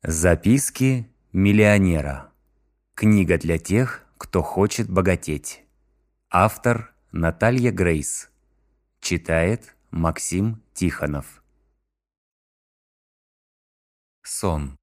Записки миллионера. Книга для тех, кто хочет богатеть. Автор Наталья Грейс. Читает Максим Тихонов. Сон.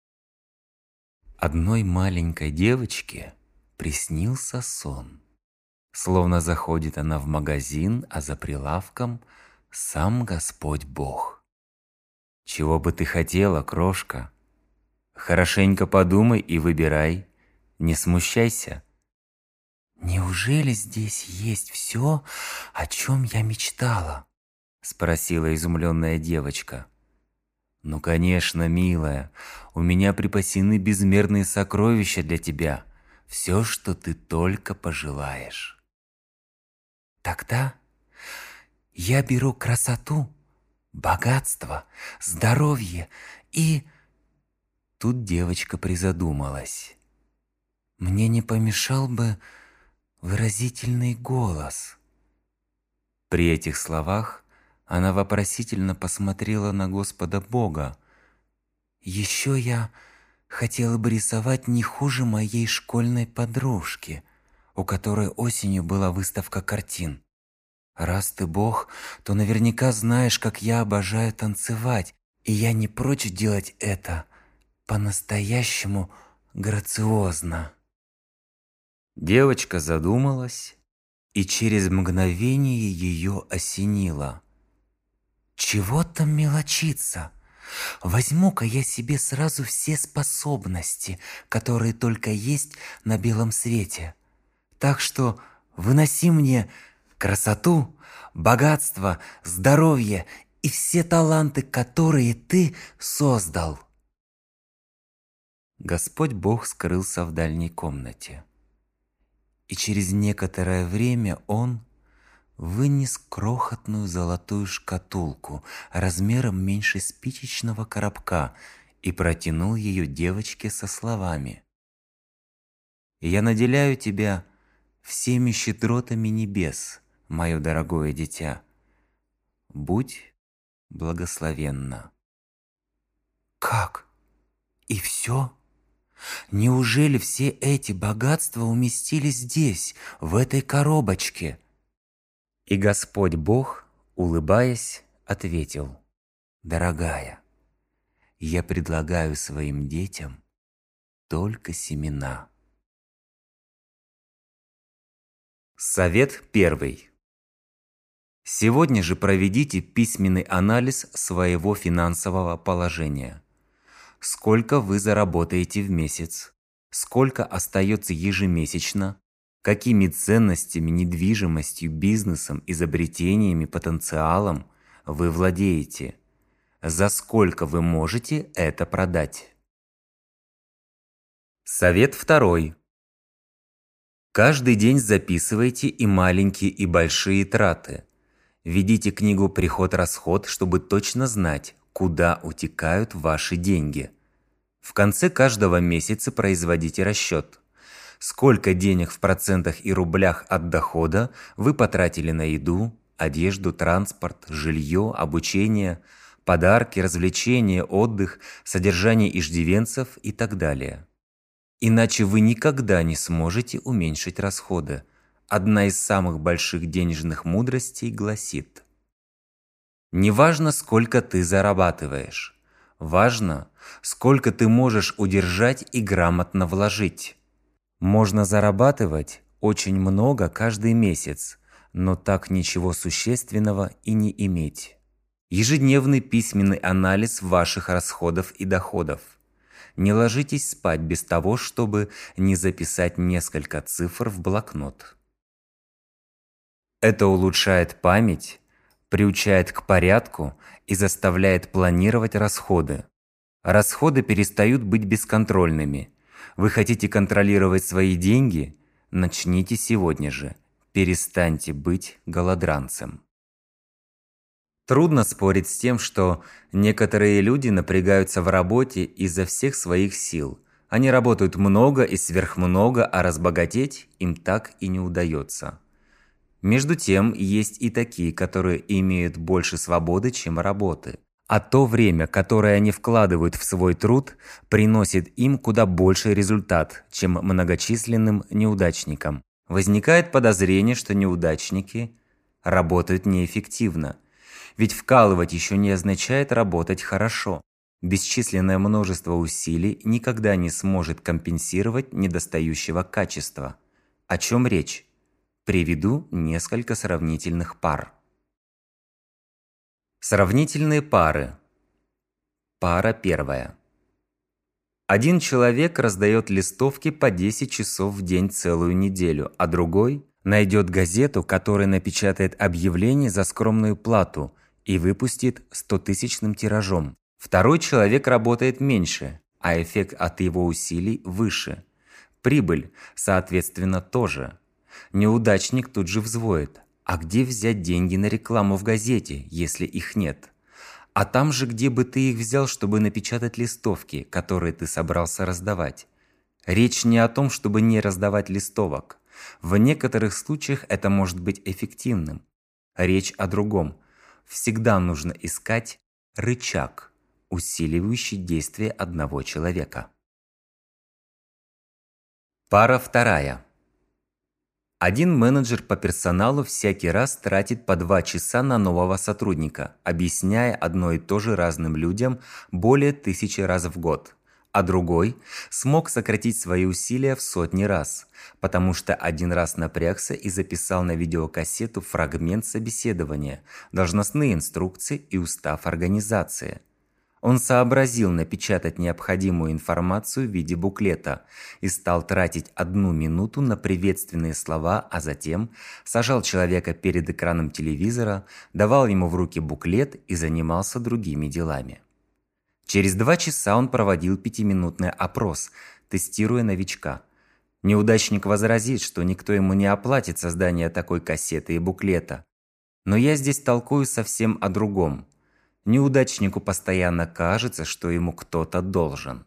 Одной маленькой девочке приснился сон. Словно заходит она в магазин, а за прилавком сам Господь Бог. «Чего бы ты хотела, крошка? Хорошенько подумай и выбирай, не смущайся». «Неужели здесь есть все, о чем я мечтала?» — спросила изумленная девочка. «Ну, конечно, милая, у меня припасены безмерные сокровища для тебя, все, что ты только пожелаешь». «Тогда я беру красоту, богатство, здоровье и...» Тут девочка призадумалась. «Мне не помешал бы выразительный голос». При этих словах она вопросительно посмотрела на Господа Бога. «Еще я хотела бы рисовать не хуже моей школьной подружки, у которой осенью была выставка картин. Раз ты Бог, то наверняка знаешь, как я обожаю танцевать, и я не прочь делать это по-настоящему грациозно». Девочка задумалась, и через мгновение ее осенило. «Чего там мелочиться? Возьму-ка я себе сразу все способности, которые только есть на белом свете. Так что выноси мне красоту, богатство, здоровье и все таланты, которые ты создал». Господь Бог скрылся в дальней комнате. И через некоторое время Он вынес крохотную золотую шкатулку размером меньше спичечного коробка и протянул ее девочке со словами: «Я наделяю тебя всеми щедротами небес, мое дорогое дитя. Будь благословенна». «Как? И все? Неужели все эти богатства уместились здесь, в этой коробочке?» И Господь Бог, улыбаясь, ответил: «Дорогая, я предлагаю своим детям только семена». Совет первый. Сегодня же проведите письменный анализ своего финансового положения. Сколько вы заработаете в месяц? Сколько остается ежемесячно? Какими ценностями, недвижимостью, бизнесом, изобретениями, потенциалом вы владеете? За сколько вы можете это продать? Совет второй. Каждый день записывайте и маленькие, и большие траты. Ведите книгу «Приход-расход», чтобы точно знать, куда утекают ваши деньги. В конце каждого месяца производите расчет. Сколько денег в процентах и рублях от дохода вы потратили на еду, одежду, транспорт, жилье, обучение, подарки, развлечения, отдых, содержание иждивенцев и так далее. Иначе вы никогда не сможете уменьшить расходы. Одна из самых больших денежных мудростей гласит: неважно, сколько ты зарабатываешь, важно, сколько ты можешь удержать и грамотно вложить. Можно зарабатывать очень много каждый месяц, но так ничего существенного и не иметь. Ежедневный письменный анализ ваших расходов и доходов. Не ложитесь спать без того, чтобы не записать несколько цифр в блокнот. Это улучшает память, приучает к порядку и заставляет планировать расходы. Расходы перестают быть бесконтрольными. Вы хотите контролировать свои деньги? Начните сегодня же. Перестаньте быть голодранцем. Трудно спорить с тем, что некоторые люди напрягаются в работе изо всех своих сил. Они работают много и сверхмного, а разбогатеть им так и не удается. Между тем, есть и такие, которые имеют больше свободы, чем работы. А то время, которое они вкладывают в свой труд, приносит им куда больший результат, чем многочисленным неудачникам. Возникает подозрение, что неудачники работают неэффективно. Ведь вкалывать еще не означает работать хорошо. Бесчисленное множество усилий никогда не сможет компенсировать недостающего качества. О чем речь? Приведу несколько сравнительных пар. Сравнительные пары. Пара первая. Один человек раздает листовки по 10 часов в день целую неделю, а другой найдет газету, которая напечатает объявление за скромную плату и выпустит 100-тысячным тиражом. Второй человек работает меньше, а эффект от его усилий выше. Прибыль, соответственно, тоже. Неудачник тут же взвоет. А где взять деньги на рекламу в газете, если их нет? А там же, где бы ты их взял, чтобы напечатать листовки, которые ты собрался раздавать? Речь не о том, чтобы не раздавать листовок. В некоторых случаях это может быть эффективным. Речь о другом. Всегда нужно искать рычаг, усиливающий действие одного человека. Пара вторая. Один менеджер по персоналу всякий раз тратит по 2 часа на нового сотрудника, объясняя одно и то же разным людям более 1000 раз в год. А другой смог сократить свои усилия в сотни раз, потому что один раз напрягся и записал на видеокассету фрагмент собеседования, должностные инструкции и устав организации. Он сообразил напечатать необходимую информацию в виде буклета и стал тратить 1 минуту на приветственные слова, а затем сажал человека перед экраном телевизора, давал ему в руки буклет и занимался другими делами. Через 2 часа он проводил 5-минутный опрос, тестируя новичка. Неудачник возразит, что никто ему не оплатит создание такой кассеты и буклета. Но я здесь толкую совсем о другом. Неудачнику постоянно кажется, что ему кто-то должен.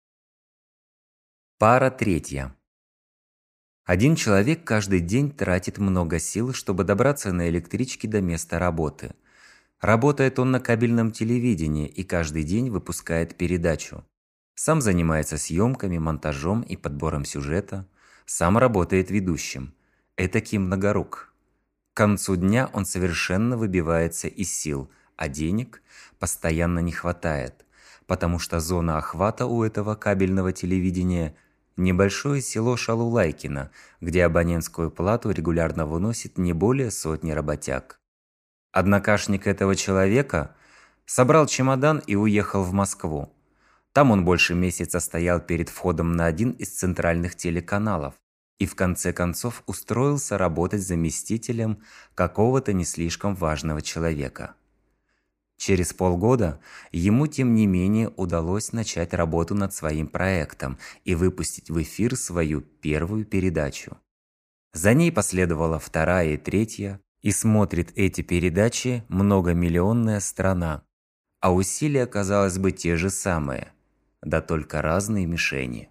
Пара третья. Один человек каждый день тратит много сил, чтобы добраться на электричке до места работы. Работает он на кабельном телевидении и каждый день выпускает передачу. Сам занимается съемками, монтажом и подбором сюжета. Сам работает ведущим. Этакий многорук. К концу дня он совершенно выбивается из сил, а денег постоянно не хватает, потому что зона охвата у этого кабельного телевидения – небольшое село Шалулайкино, где абонентскую плату регулярно выносит не более 100 работяг. Однокашник этого человека собрал чемодан и уехал в Москву. Там он больше месяца стоял перед входом на один из центральных телеканалов и в конце концов устроился работать заместителем какого-то не слишком важного человека. Через полгода ему, тем не менее, удалось начать работу над своим проектом и выпустить в эфир свою первую передачу. За ней последовала вторая и третья, и смотрит эти передачи многомиллионная страна. А усилия, казалось бы, те же самые, да только разные мишени.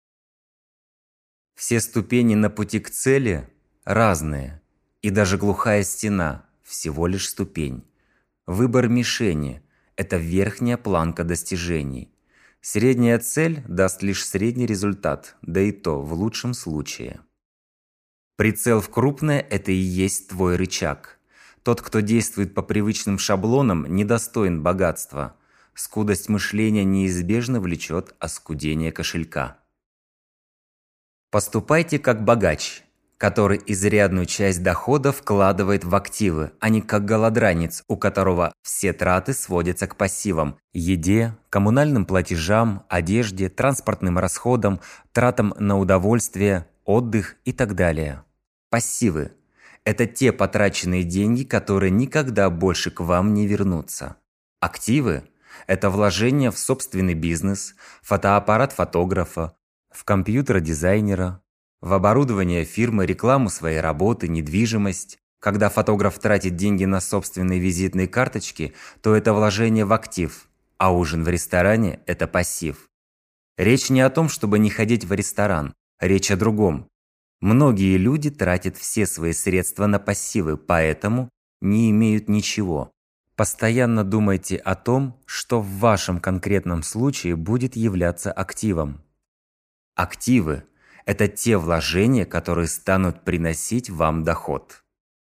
Все ступени на пути к цели разные, и даже глухая стена – всего лишь ступень. Выбор мишени – это верхняя планка достижений. Средняя цель даст лишь средний результат, да и то в лучшем случае. Прицел в крупное – это и есть твой рычаг. Тот, кто действует по привычным шаблонам, недостоин богатства. Скудость мышления неизбежно влечет оскудение кошелька. Поступайте как богач, который изрядную часть дохода вкладывает в активы, а не как голодранец, у которого все траты сводятся к пассивам – еде, коммунальным платежам, одежде, транспортным расходам, тратам на удовольствие, отдых и так далее. Пассивы – это те потраченные деньги, которые никогда больше к вам не вернутся. Активы – это вложения в собственный бизнес, фотоаппарат фотографа, в компьютер дизайнера, в оборудование фирмы, рекламу своей работы, недвижимость. Когда фотограф тратит деньги на собственные визитные карточки, то это вложение в актив, а ужин в ресторане – это пассив. Речь не о том, чтобы не ходить в ресторан, речь о другом. Многие люди тратят все свои средства на пассивы, поэтому не имеют ничего. Постоянно думайте о том, что в вашем конкретном случае будет являться активом. Активы – это те вложения, которые станут приносить вам доход.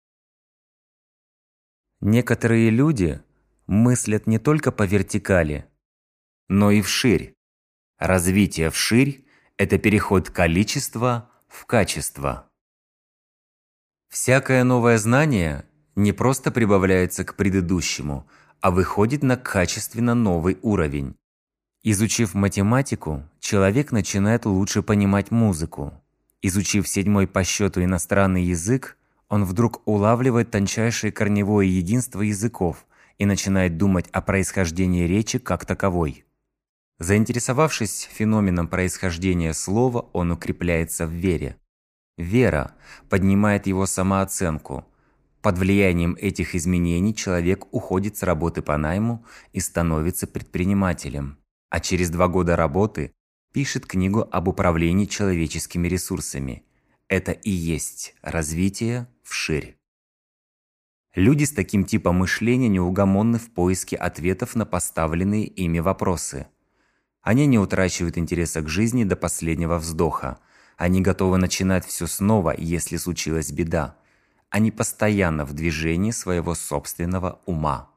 Некоторые люди мыслят не только по вертикали, но и вширь. Развитие вширь – это переход количества в качество. Всякое новое знание не просто прибавляется к предыдущему, а выходит на качественно новый уровень. Изучив математику, человек начинает лучше понимать музыку. Изучив 7-й по счету иностранный язык, он вдруг улавливает тончайшее корневое единство языков и начинает думать о происхождении речи как таковой. Заинтересовавшись феноменом происхождения слова, он укрепляется в вере. Вера поднимает его самооценку. Под влиянием этих изменений человек уходит с работы по найму и становится предпринимателем. А через 2 года работы пишет книгу об управлении человеческими ресурсами. Это и есть развитие вширь. Люди с таким типом мышления неугомонны в поиске ответов на поставленные ими вопросы. Они не утрачивают интереса к жизни до последнего вздоха. Они готовы начинать все снова, если случилась беда. Они постоянно в движении своего собственного ума.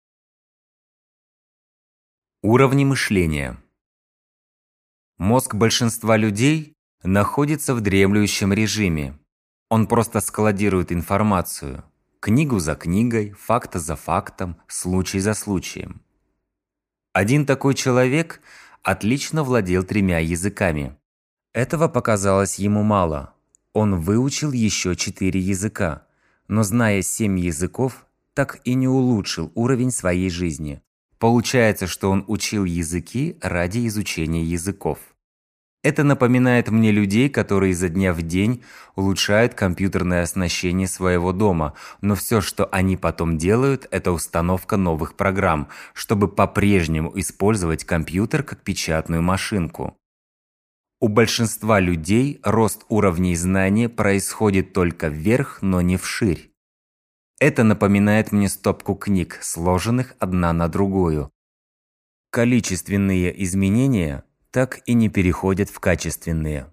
Уровни мышления. Мозг большинства людей находится в дремлющем режиме. Он просто складирует информацию. Книгу за книгой, факт за фактом, случай за случаем. Один такой человек отлично владел 3 языками. Этого показалось ему мало. Он выучил еще 4 языка, но, зная 7 языков, так и не улучшил уровень своей жизни. Получается, что он учил языки ради изучения языков. Это напоминает мне людей, которые изо дня в день улучшают компьютерное оснащение своего дома, но все, что они потом делают, это установка новых программ, чтобы по-прежнему использовать компьютер как печатную машинку. У большинства людей рост уровней знания происходит только вверх, но не вширь. Это напоминает мне стопку книг, сложенных одна на другую. Количественные изменения так и не переходят в качественные.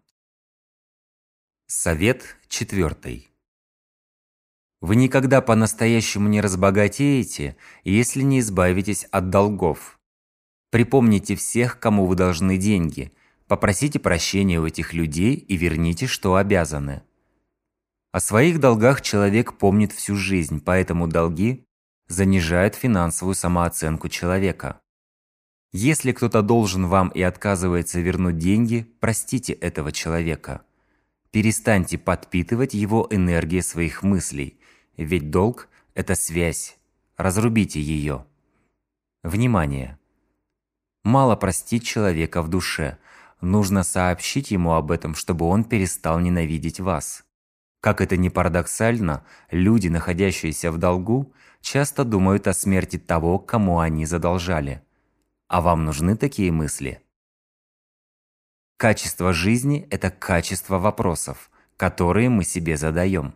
Совет 4. Вы никогда по-настоящему не разбогатеете, если не избавитесь от долгов. Припомните всех, кому вы должны деньги, попросите прощения у этих людей и верните, что обязаны. О своих долгах человек помнит всю жизнь, поэтому долги занижают финансовую самооценку человека. Если кто-то должен вам и отказывается вернуть деньги, простите этого человека. Перестаньте подпитывать его энергией своих мыслей, ведь долг – это связь. Разрубите ее. Внимание! Мало простить человека в душе. Нужно сообщить ему об этом, чтобы он перестал ненавидеть вас. Как это ни парадоксально, люди, находящиеся в долгу, часто думают о смерти того, кому они задолжали. А вам нужны такие мысли? Качество жизни – это качество вопросов, которые мы себе задаем.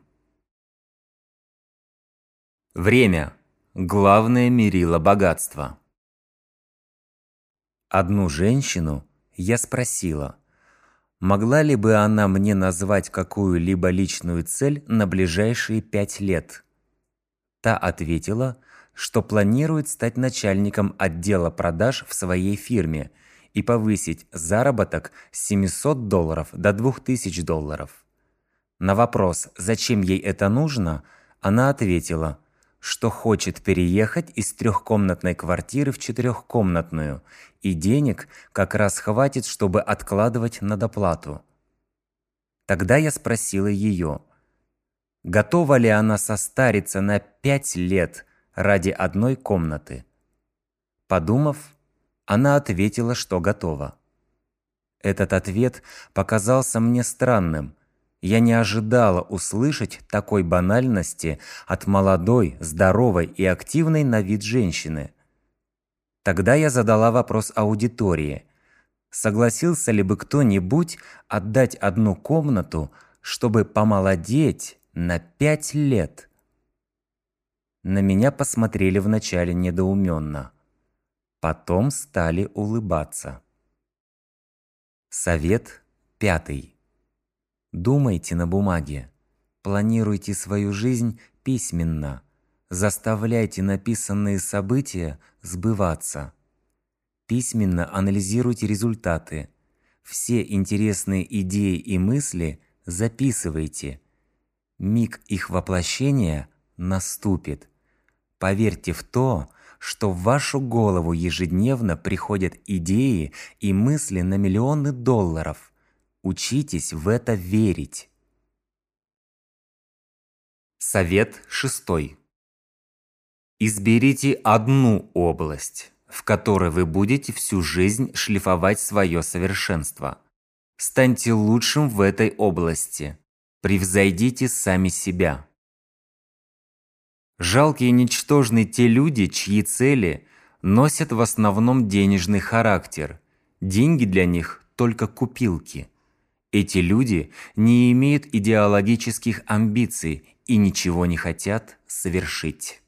Время – главное мерило богатства. Одну женщину я спросила, могла ли бы она мне назвать какую-либо личную цель на ближайшие 5 лет. Та ответила, что планирует стать начальником отдела продаж в своей фирме и повысить заработок с $700 до $2000. На вопрос, зачем ей это нужно, она ответила, что хочет переехать из 3-комнатной квартиры в 4-комнатную, и денег как раз хватит, чтобы откладывать на доплату. Тогда я спросила ее, готова ли она состариться на 5 лет ради 1 комнаты. Подумав, она ответила, что готова. Этот ответ показался мне странным. Я не ожидала услышать такой банальности от молодой, здоровой и активной на вид женщины. Тогда я задала вопрос аудитории. Согласился ли бы кто-нибудь отдать 1 комнату, чтобы помолодеть на 5 лет? На меня посмотрели вначале недоуменно, потом стали улыбаться. Совет 5. Думайте на бумаге. Планируйте свою жизнь письменно. Заставляйте написанные события сбываться. Письменно анализируйте результаты. Все интересные идеи и мысли записывайте. Миг их воплощения наступит. Поверьте в то, что в вашу голову ежедневно приходят идеи и мысли на миллионы долларов. Учитесь в это верить. Совет 6. Изберите одну область, в которой вы будете всю жизнь шлифовать свое совершенство. Станьте лучшим в этой области. Превзойдите сами себя. Жалкие и ничтожны те люди, чьи цели носят в основном денежный характер. Деньги для них только купилки. Эти люди не имеют идеологических амбиций и ничего не хотят совершить.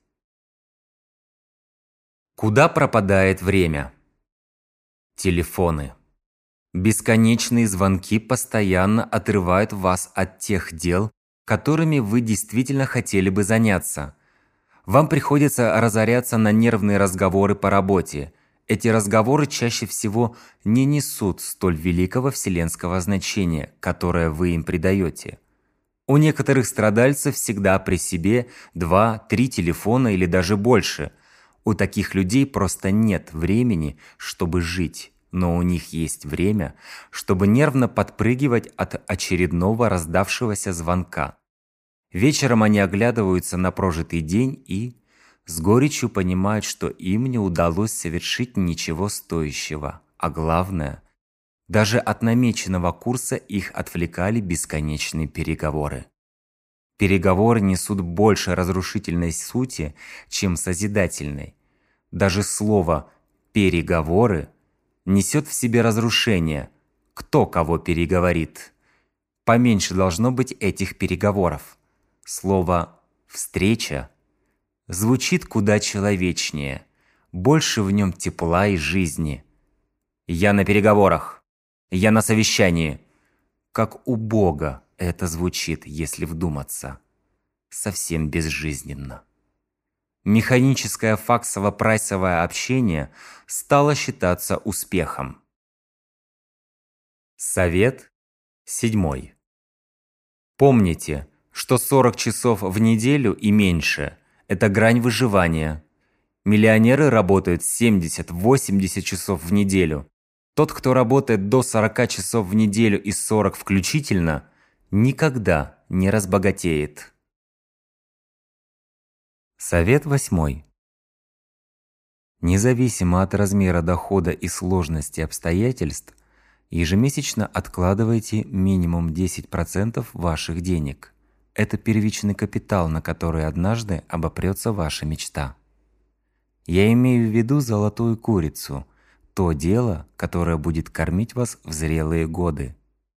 Куда пропадает время? Телефоны. Бесконечные звонки постоянно отрывают вас от тех дел, которыми вы действительно хотели бы заняться. Вам приходится разоряться на нервные разговоры по работе. Эти разговоры чаще всего не несут столь великого вселенского значения, которое вы им придаете. У некоторых страдальцев всегда при себе 2-3 телефона или даже больше. У таких людей просто нет времени, чтобы жить, но у них есть время, чтобы нервно подпрыгивать от очередного раздавшегося звонка. Вечером они оглядываются на прожитый день и с горечью понимают, что им не удалось совершить ничего стоящего. А главное, даже от намеченного курса их отвлекали бесконечные переговоры. Переговоры несут больше разрушительной сути, чем созидательной. Даже слово «переговоры» несет в себе разрушение. Кто кого переговорит? Поменьше должно быть этих переговоров. Слово «встреча» звучит куда человечнее, больше в нем тепла и жизни. «Я на переговорах», «я на совещании». Как у Бога это звучит, если вдуматься. Совсем безжизненно. Механическое факсово-прайсовое общение стало считаться успехом. Совет 7. Помните, что 40 часов в неделю и меньше – это грань выживания. Миллионеры работают 70-80 часов в неделю. Тот, кто работает до 40 часов в неделю и 40 включительно, никогда не разбогатеет. Совет 8. Независимо от размера дохода и сложности обстоятельств, ежемесячно откладывайте минимум 10% ваших денег. Это первичный капитал, на который однажды обопрется ваша мечта. Я имею в виду золотую курицу, то дело, которое будет кормить вас в зрелые годы.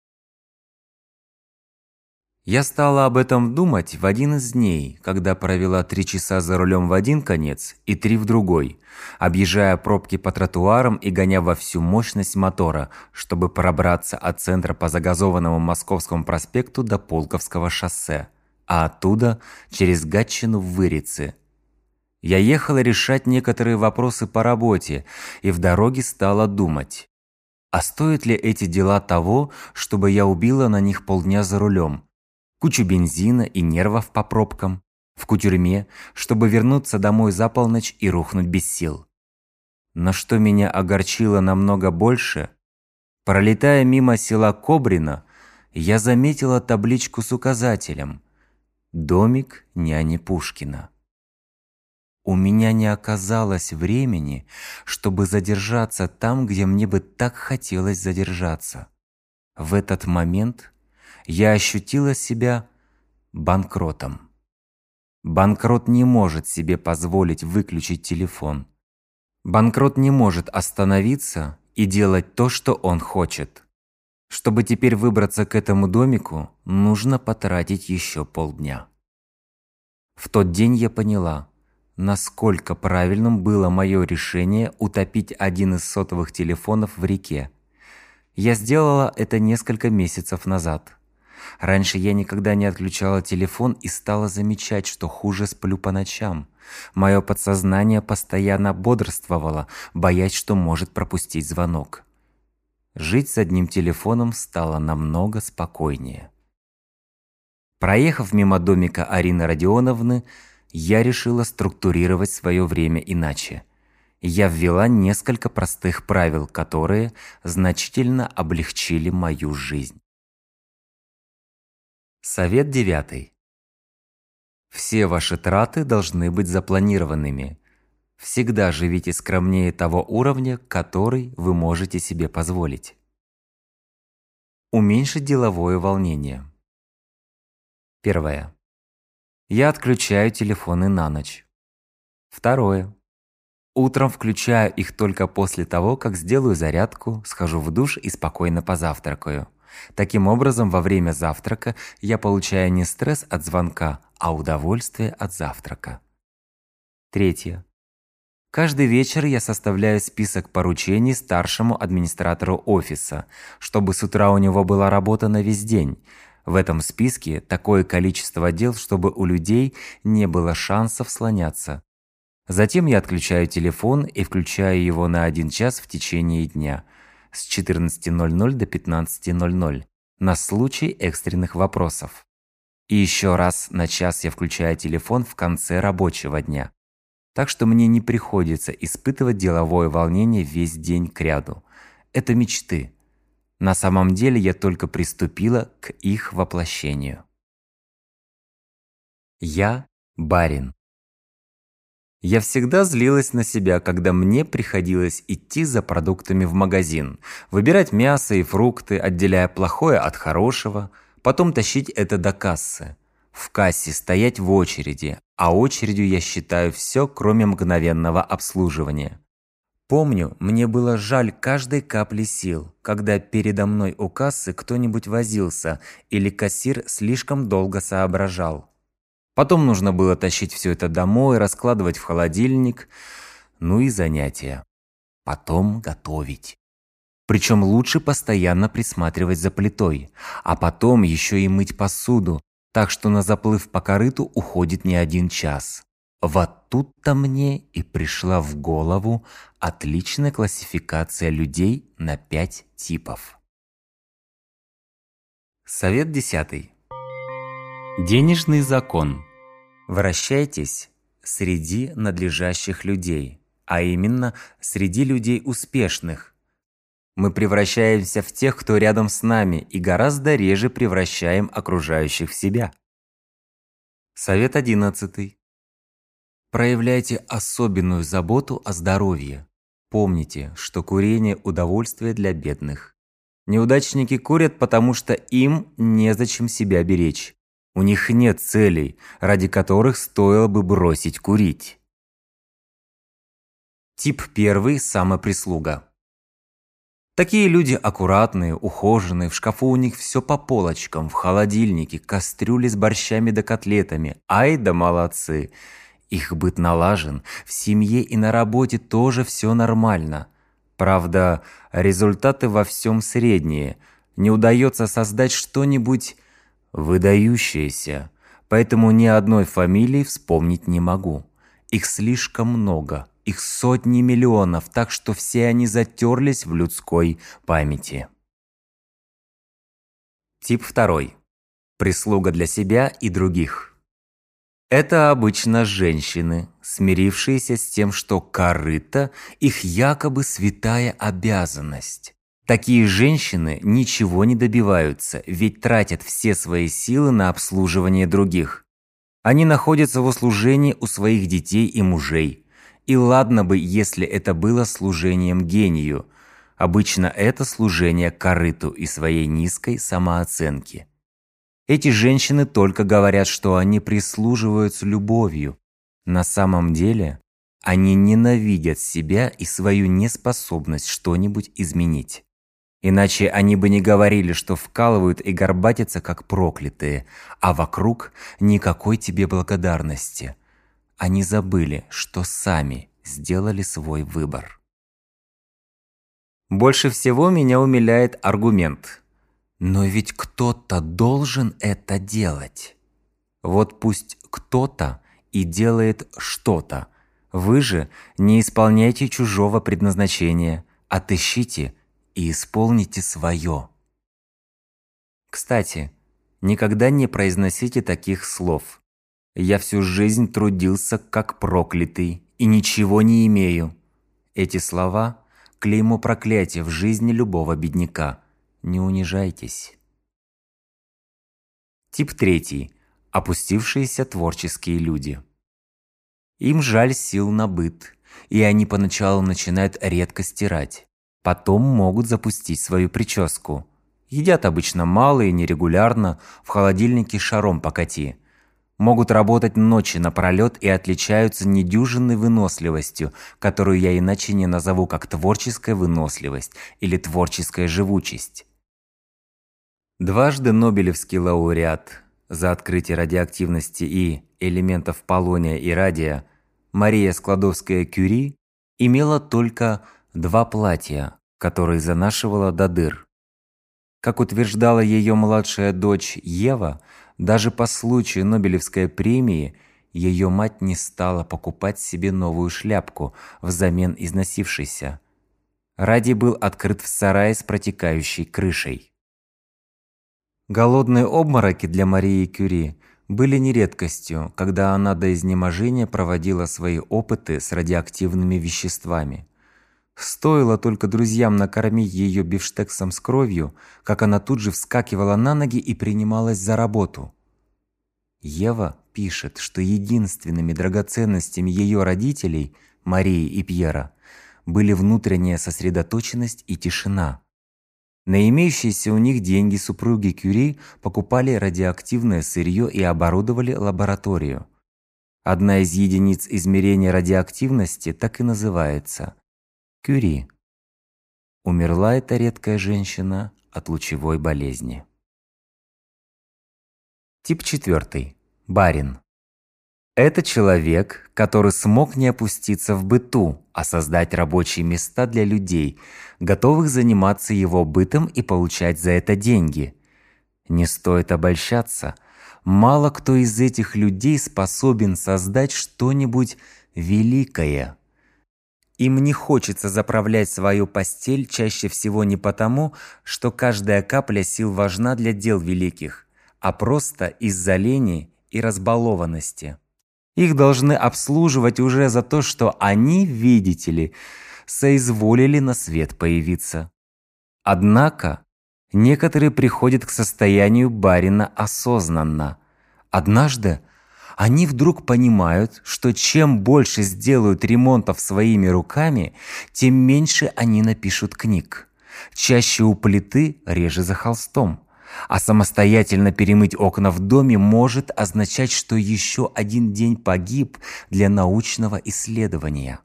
Я стала об этом думать в один из дней, когда провела 3 часа за рулем в один конец и 3 в другой, объезжая пробки по тротуарам и гоня во всю мощность мотора, чтобы пробраться от центра по загазованному Московскому проспекту до Полковского шоссе, а оттуда через Гатчину в Вырицы. Я ехала решать некоторые вопросы по работе и в дороге стала думать, а стоят ли эти дела того, чтобы я убила на них полдня за рулем? Кучу бензина и нервов по пробкам, в тюрьме, чтобы вернуться домой за полночь и рухнуть без сил. Но что меня огорчило намного больше, пролетая мимо села Кобрино, я заметила табличку с указателем «Домик няни Пушкина». У меня не оказалось времени, чтобы задержаться там, где мне бы так хотелось задержаться. В этот момент я ощутила себя банкротом. Банкрот не может себе позволить выключить телефон. Банкрот не может остановиться и делать то, что он хочет. Чтобы теперь выбраться к этому домику, нужно потратить еще полдня. В тот день я поняла, насколько правильным было мое решение утопить один из сотовых телефонов в реке. Я сделала это несколько месяцев назад. Раньше я никогда не отключала телефон и стала замечать, что хуже сплю по ночам. Мое подсознание постоянно бодрствовало, боясь, что может пропустить звонок. Жить с одним телефоном стало намного спокойнее. Проехав мимо домика Арины Родионовны, я решила структурировать свое время иначе. Я ввела несколько простых правил, которые значительно облегчили мою жизнь. Совет 9. Все ваши траты должны быть запланированными. Всегда живите скромнее того уровня, который вы можете себе позволить. Уменьшить деловое волнение. 1. Я отключаю телефоны на ночь. 2. Утром включаю их только после того, как сделаю зарядку, схожу в душ и спокойно позавтракаю. Таким образом, во время завтрака я получаю не стресс от звонка, а удовольствие от завтрака. 3. Каждый вечер я составляю список поручений старшему администратору офиса, чтобы с утра у него была работа на весь день. В этом списке такое количество дел, чтобы у людей не было шансов слоняться. Затем я отключаю телефон и включаю его на 1 час в течение дня, с 14:00 до 15:00, на случай экстренных вопросов. И еще раз на час я включаю телефон в конце рабочего дня. Так что мне не приходится испытывать деловое волнение весь день кряду. Это мечты. На самом деле я только приступила к их воплощению. Я барин. Я всегда злилась на себя, когда мне приходилось идти за продуктами в магазин, выбирать мясо и фрукты, отделяя плохое от хорошего, потом тащить это до кассы. В кассе стоять в очереди, а очередью я считаю все, кроме мгновенного обслуживания. Помню, мне было жаль каждой капли сил, когда передо мной у кассы кто-нибудь возился или кассир слишком долго соображал. Потом нужно было тащить все это домой, раскладывать в холодильник, ну и занятия. Потом готовить. Причем лучше постоянно присматривать за плитой, а потом еще и мыть посуду, так что на заплыв по корыту уходит не 1 час. Вот тут-то мне и пришла в голову отличная классификация людей на 5 типов. Совет 10. Денежный закон. Вращайтесь среди надлежащих людей, а именно среди людей успешных. Мы превращаемся в тех, кто рядом с нами, и гораздо реже превращаем окружающих в себя. Совет 11. Проявляйте особенную заботу о здоровье. Помните, что курение – удовольствие для бедных. Неудачники курят, потому что им незачем себя беречь. У них нет целей, ради которых стоило бы бросить курить. Тип 1 – самоприслуга. Такие люди аккуратные, ухоженные, в шкафу у них все по полочкам, в холодильнике, кастрюли с борщами да котлетами. Ай да молодцы! Их быт налажен, в семье и на работе тоже все нормально. Правда, результаты во всем средние. Не удается создать что-нибудь выдающееся, поэтому ни одной фамилии вспомнить не могу. Их слишком много, их сотни миллионов, так что все они затерлись в людской памяти. Тип 2. Прислуга для себя и других. Это обычно женщины, смирившиеся с тем, что корыто – их якобы святая обязанность. Такие женщины ничего не добиваются, ведь тратят все свои силы на обслуживание других. Они находятся в услужении у своих детей и мужей. И ладно бы, если это было служением гению. Обычно это служение корыту и своей низкой самооценке. Эти женщины только говорят, что они прислуживают с любовью. На самом деле, они ненавидят себя и свою неспособность что-нибудь изменить. Иначе они бы не говорили, что вкалывают и горбатятся, как проклятые, а вокруг никакой тебе благодарности. Они забыли, что сами сделали свой выбор. Больше всего меня умиляет аргумент. Но ведь кто-то должен это делать. Вот пусть кто-то и делает что-то. Вы же не исполняйте чужого предназначения, отыщите и исполните свое. Кстати, никогда не произносите таких слов. «Я всю жизнь трудился как проклятый и ничего не имею». Эти слова – клеймо проклятия в жизни любого бедняка. Не унижайтесь. Тип 3. Опустившиеся творческие люди. Им жаль сил на быт, и они поначалу начинают редко стирать. Потом могут запустить свою прическу. Едят обычно мало и нерегулярно, в холодильнике шаром покати. Могут работать ночи напролет и отличаются недюжинной выносливостью, которую я иначе не назову как творческая выносливость или творческая живучесть. Дважды Нобелевский лауреат за открытие радиоактивности и элементов полония и радия Мария Складовская-Кюри имела только 2 платья, которые занашивала до дыр. Как утверждала ее младшая дочь Ева, даже по случаю Нобелевской премии ее мать не стала покупать себе новую шляпку взамен износившейся. Радий был открыт в сарае с протекающей крышей. Голодные обмороки для Марии Кюри были не редкостью, когда она до изнеможения проводила свои опыты с радиоактивными веществами. Стоило только друзьям накормить ее бифштексом с кровью, как она тут же вскакивала на ноги и принималась за работу. Ева пишет, что единственными драгоценностями ее родителей, Марии и Пьера, были внутренняя сосредоточенность и тишина. На имеющиеся у них деньги супруги Кюри покупали радиоактивное сырье и оборудовали лабораторию. Одна из единиц измерения радиоактивности так и называется – Кюри. Умерла эта редкая женщина от лучевой болезни. Тип 4. Барин. Это человек, который смог не опуститься в быту, а создать рабочие места для людей, готовых заниматься его бытом и получать за это деньги. Не стоит обольщаться. Мало кто из этих людей способен создать что-нибудь великое. Им не хочется заправлять свою постель чаще всего не потому, что каждая капля сил важна для дел великих, а просто из-за лени и разбалованности. Их должны обслуживать уже за то, что они, видите ли, соизволили на свет появиться. Однако некоторые приходят к состоянию барина осознанно. Однажды они вдруг понимают, что чем больше сделают ремонтов своими руками, тем меньше они напишут книг. Чаще у плиты, реже за холстом. А самостоятельно перемыть окна в доме может означать, что еще один день погиб для научного исследования.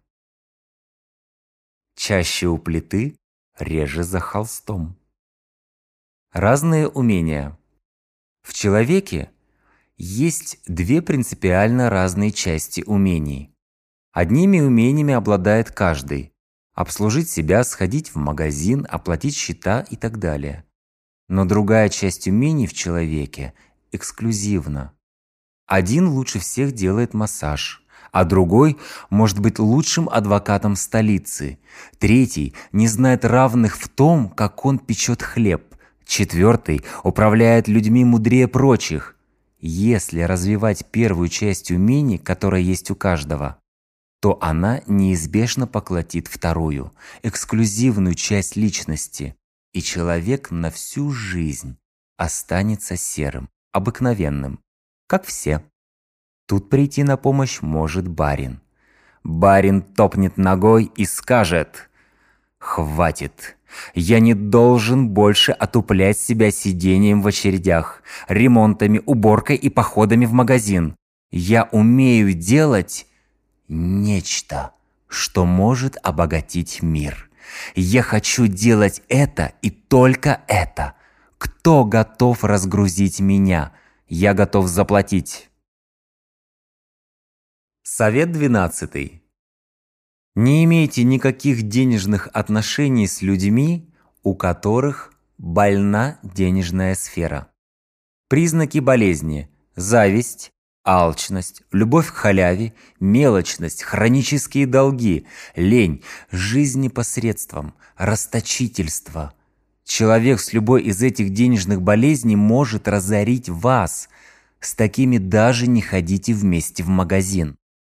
Чаще у плиты, реже за холстом. Разные умения. В человеке есть 2 принципиально разные части умений. Одними умениями обладает каждый. Обслужить себя, сходить в магазин, оплатить счета и так далее. Но другая часть умений в человеке эксклюзивна. Один лучше всех делает массаж, а другой может быть лучшим адвокатом столицы. Третий не знает равных в том, как он печет хлеб. Четвертый управляет людьми мудрее прочих. Если развивать первую часть умений, которая есть у каждого, то она неизбежно поглотит вторую, эксклюзивную часть личности. И человек на всю жизнь останется серым, обыкновенным, как все. Тут прийти на помощь может барин. Барин топнет ногой и скажет: «Хватит! Я не должен больше отуплять себя сидением в очередях, ремонтами, уборкой и походами в магазин. Я умею делать нечто, что может обогатить мир. Я хочу делать это и только это. Кто готов разгрузить меня? Я готов заплатить». Совет 12. Не имейте никаких денежных отношений с людьми, у которых больна денежная сфера. Признаки болезни – зависть, алчность, любовь к халяве, мелочность, хронические долги, лень, жизнь непосредством, расточительство. Человек с любой из этих денежных болезней может разорить вас. С такими даже не ходите вместе в магазин.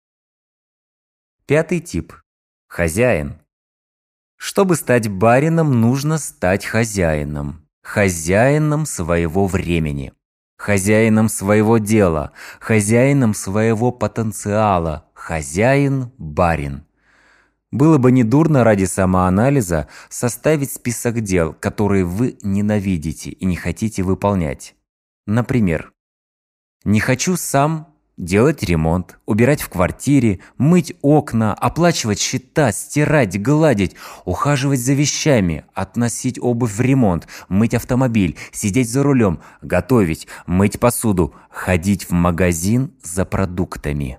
5 тип. Хозяин. Чтобы стать барином, нужно стать хозяином. Хозяином своего времени. Хозяином своего дела. Хозяином своего потенциала. Хозяин-барин. Было бы недурно ради самоанализа составить список дел, которые вы ненавидите и не хотите выполнять. Например, не хочу сам делать ремонт, убирать в квартире, мыть окна, оплачивать счета, стирать, гладить, ухаживать за вещами, относить обувь в ремонт, мыть автомобиль, сидеть за рулем, готовить, мыть посуду, ходить в магазин за продуктами.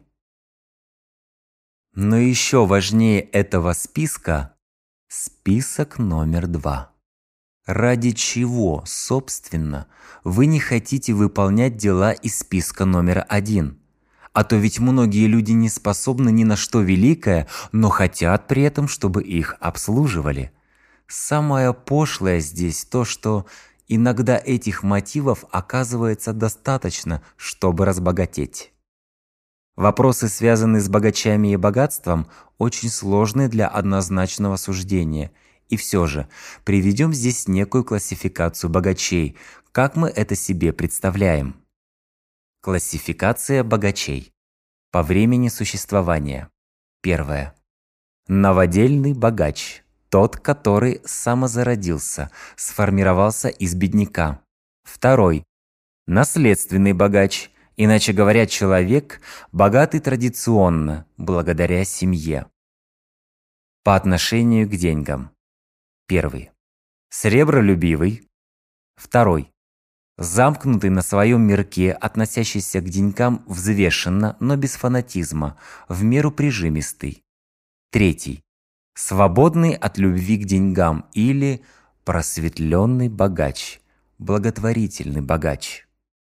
Но еще важнее этого списка – список номер 2. Ради чего, собственно, вы не хотите выполнять дела из списка номер 1? А то ведь многие люди не способны ни на что великое, но хотят при этом, чтобы их обслуживали. Самое пошлое здесь то, что иногда этих мотивов оказывается достаточно, чтобы разбогатеть. Вопросы, связанные с богачами и богатством, очень сложны для однозначного суждения. И все же, приведем здесь некую классификацию богачей, как мы это себе представляем. Классификация богачей. По времени существования. 1. Новодельный богач. Тот, который самозародился, сформировался из бедняка. 2. Наследственный богач. Иначе говоря, человек, богатый традиционно, благодаря семье. По отношению к деньгам. 1. Сребролюбивый. 2. Замкнутый на своем мирке, относящийся к деньгам взвешенно, но без фанатизма, в меру прижимистый. 3. Свободный от любви к деньгам или просветленный богач, благотворительный богач.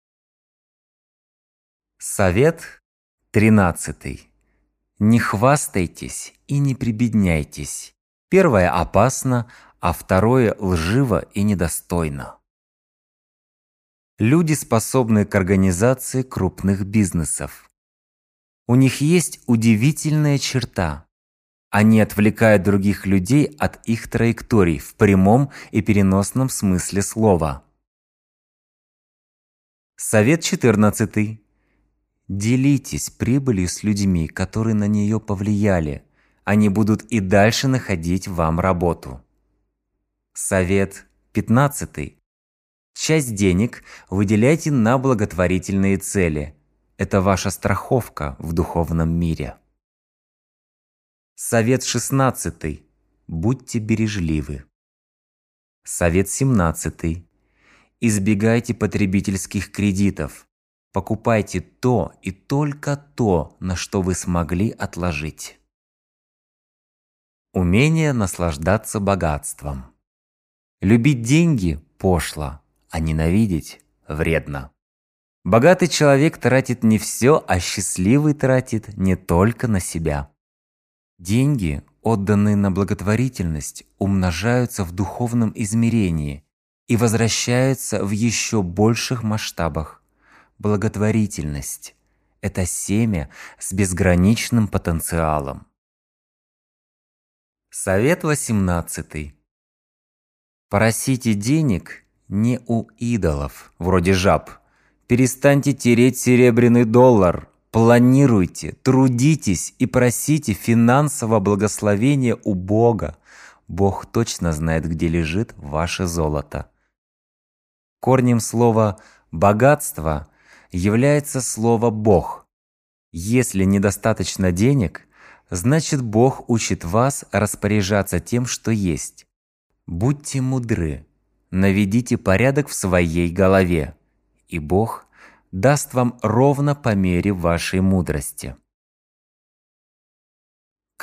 Совет 13. Не хвастайтесь и не прибедняйтесь. Первое опасно, а второе лживо и недостойно. Люди способны к организации крупных бизнесов. У них есть удивительная черта. Они отвлекают других людей от их траекторий в прямом и переносном смысле слова. Совет 14. Делитесь прибылью с людьми, которые на нее повлияли. Они будут и дальше находить вам работу. Совет 15. Часть денег выделяйте на благотворительные цели. Это ваша страховка в духовном мире. Совет 16. Будьте бережливы. Совет 17. Избегайте потребительских кредитов. Покупайте то и только то, на что вы смогли отложить. Умение наслаждаться богатством. Любить деньги пошло, а ненавидеть вредно. Богатый человек тратит не все, а счастливый тратит не только на себя. Деньги, отданные на благотворительность, умножаются в духовном измерении и возвращаются в еще больших масштабах. Благотворительность – это семя с безграничным потенциалом. Совет 18. Просите денег не у идолов, вроде жаб. Перестаньте тереть серебряный доллар. Планируйте, трудитесь и просите финансового благословения у Бога. Бог точно знает, где лежит ваше золото. Корнем слова «богатство» является слово «Бог». Если недостаточно денег, значит Бог учит вас распоряжаться тем, что есть. Будьте мудры, наведите порядок в своей голове, и Бог даст вам ровно по мере вашей мудрости.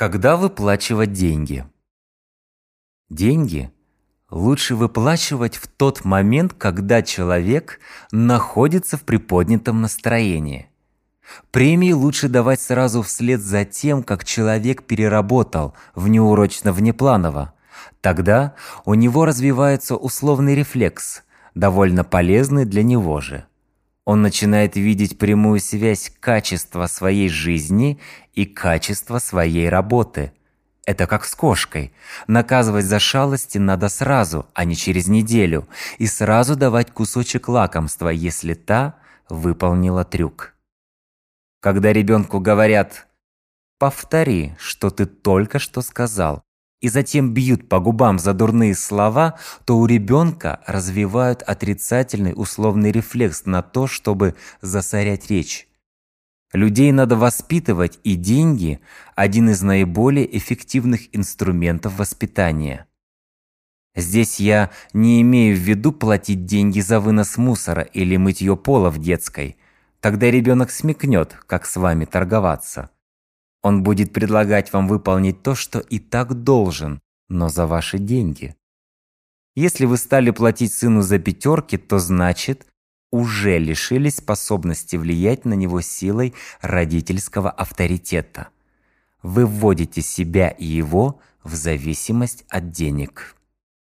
Когда выплачивать деньги? Деньги лучше выплачивать в тот момент, когда человек находится в приподнятом настроении. Премии лучше давать сразу вслед за тем, как человек переработал внеурочно-внепланово. Тогда у него развивается условный рефлекс, довольно полезный для него же. Он начинает видеть прямую связь качества своей жизни и качества своей работы. Это как с кошкой. Наказывать за шалости надо сразу, а не через неделю, и сразу давать кусочек лакомства, если та выполнила трюк. Когда ребенку говорят «повтори, что ты только что сказал», и затем бьют по губам за дурные слова, то у ребенка развивают отрицательный условный рефлекс на то, чтобы засорять речь. Людей надо воспитывать, и деньги – один из наиболее эффективных инструментов воспитания. Здесь я не имею в виду платить деньги за вынос мусора или мытье пола в детской. Тогда ребенок смекнет, как с вами торговаться. Он будет предлагать вам выполнить то, что и так должен, но за ваши деньги. Если вы стали платить сыну за пятерки, то значит, уже лишились способности влиять на него силой родительского авторитета. Вы вводите себя и его в зависимость от денег.